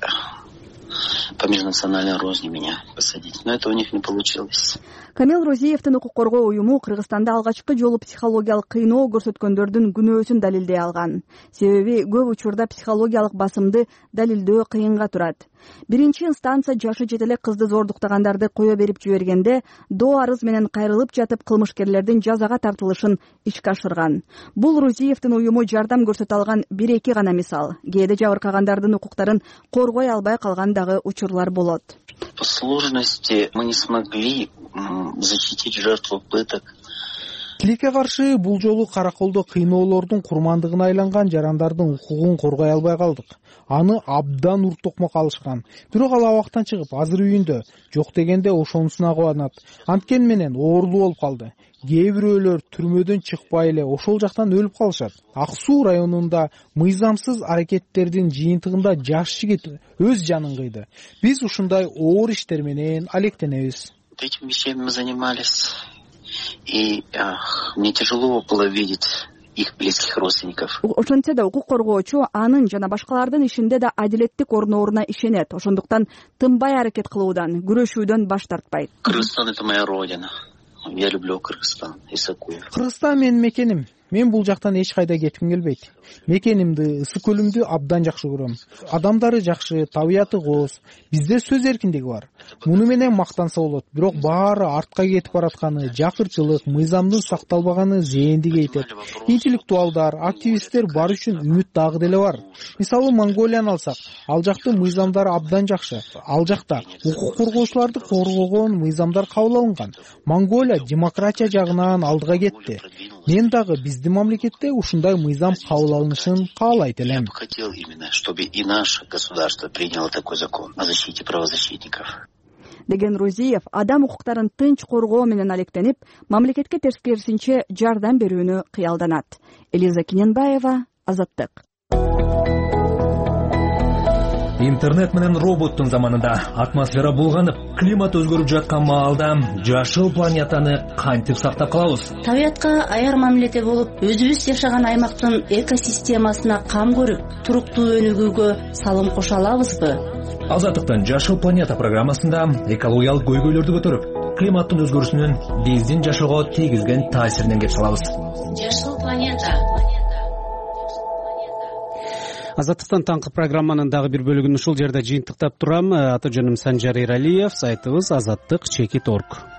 по межнациональной розни меня посадить, но это у них не получилось. Камил Рузиевдин укук коргоо уюму Кыргызстанда алгачкы жолу психологиялык кыйноо көрсөткөндөрдүн күнөөсүн далилдей алган. Себеби көп учурда психологиялык басымды далилдөө кыйынга турат. Биринчи инстанция жашы жете элек кызды зордуктагандарды кое берип жибергенде доо арыз менен кайрылып жатып кылмышкерлердин жазага тартылышын ишке ашырган. Бул Рузиевдин уюму жардам көрсөтө алган бир эки гана мисал. Кээде жабыркагандардын укуктарын коргой албай калган дагы учурлар болот. По сложности мы не смогли защитить жертву пыток. Тилекке каршы бул жолу Караколдо кыйноолордун курмандыгына айланган жарандардын укугун коргой албай калдык. Аны абдан урт токмок алышкан. Бирок ал абактан чыгып азыр үйүндө, жок дегенде ошонусуна кубанат. Анткени менен оорулуу болуп калды. Кээ бирөөлөр түрмөдөн чыкпай эле ошол жактан өлүп калышат. Ак Суу районунда мыйзамсыз аракеттердин жыйынтыгында жаш жигит өз жанын кыйды. Биз ушундай оор иштер менен алектенебиз. Этим вещами мы занимались. И ах, мне тяжело было видеть их близких родственников. Ошентсе да укук коргоочу анын жана башкалардын ишинде да адилеттик орнооруна ишенет. Ошондуктан тынбай аракет кылуудан, күрөшүүдөн баш тартпайт. Кыргызстан — это моя родина. Я люблю Кыргызстан, Исакул. Кыргызстан менин мекеним. Мен бул жактан эч кайда кетким келбейт. Мекенимди, ысык көлүмдү абдан жакшы көрөм. Адамдары жакшы, табияты кооз. Бизде сөз эркиндиги бар. Муну менен мактанса болот. Бирок баары артка кетип баратканы, жакырчылык, мыйзамдын сакталбаганы зээндик эйтет. Интеллектуалдар, активисттер бар үчүн үмүт дагы деле бар. Мисалы Монголияны алсак, ал жактын мыйзамдары абдан жакшы. Ал жакта укук коргоочуларды коргогон мыйзамдар кабыл алынган. Монголия демократия жагынан алдыга кетти. Мен дагы биздин мамлекетте ушундай мыйзам кабыл алынышын каалайт элем. Я бы хотел именно, чтобы и наше государство приняло такой закон о защите правозащитников. Деген Розиев адам укуктарын тынч коргоо менен алектенип, мамлекетке терскерисинче жардам берүүнү кыялданат. Элиза Кененбаева, Азаттык. Интернет менен роботтун заманында атмосфера булганып, климат өзгөрүп жаткан маалда жашыл планетаны кантип сактап калабыз? Табиятка аяр мамиледе болуп, өзүбүз жашаган аймактын экосистемасына кам көрүп, туруктуу өнүгүүгө салым кошо алабызбы? Азаттыктын Жашыл планета программасында экологиялык көйгөйлөрдү көтөрүп, климаттын өзгөрүшүнүн биздин жашоого тийгизген таасиринен кеп салабыз. Жашыл планета. Азаттыктан таңкы программанын дагы бир бөлүгүн ушул жерде жыйынтыктап турам. Аты жөнүм Санжар Эралиев, сайтыбыз азаттык чекит точка орг.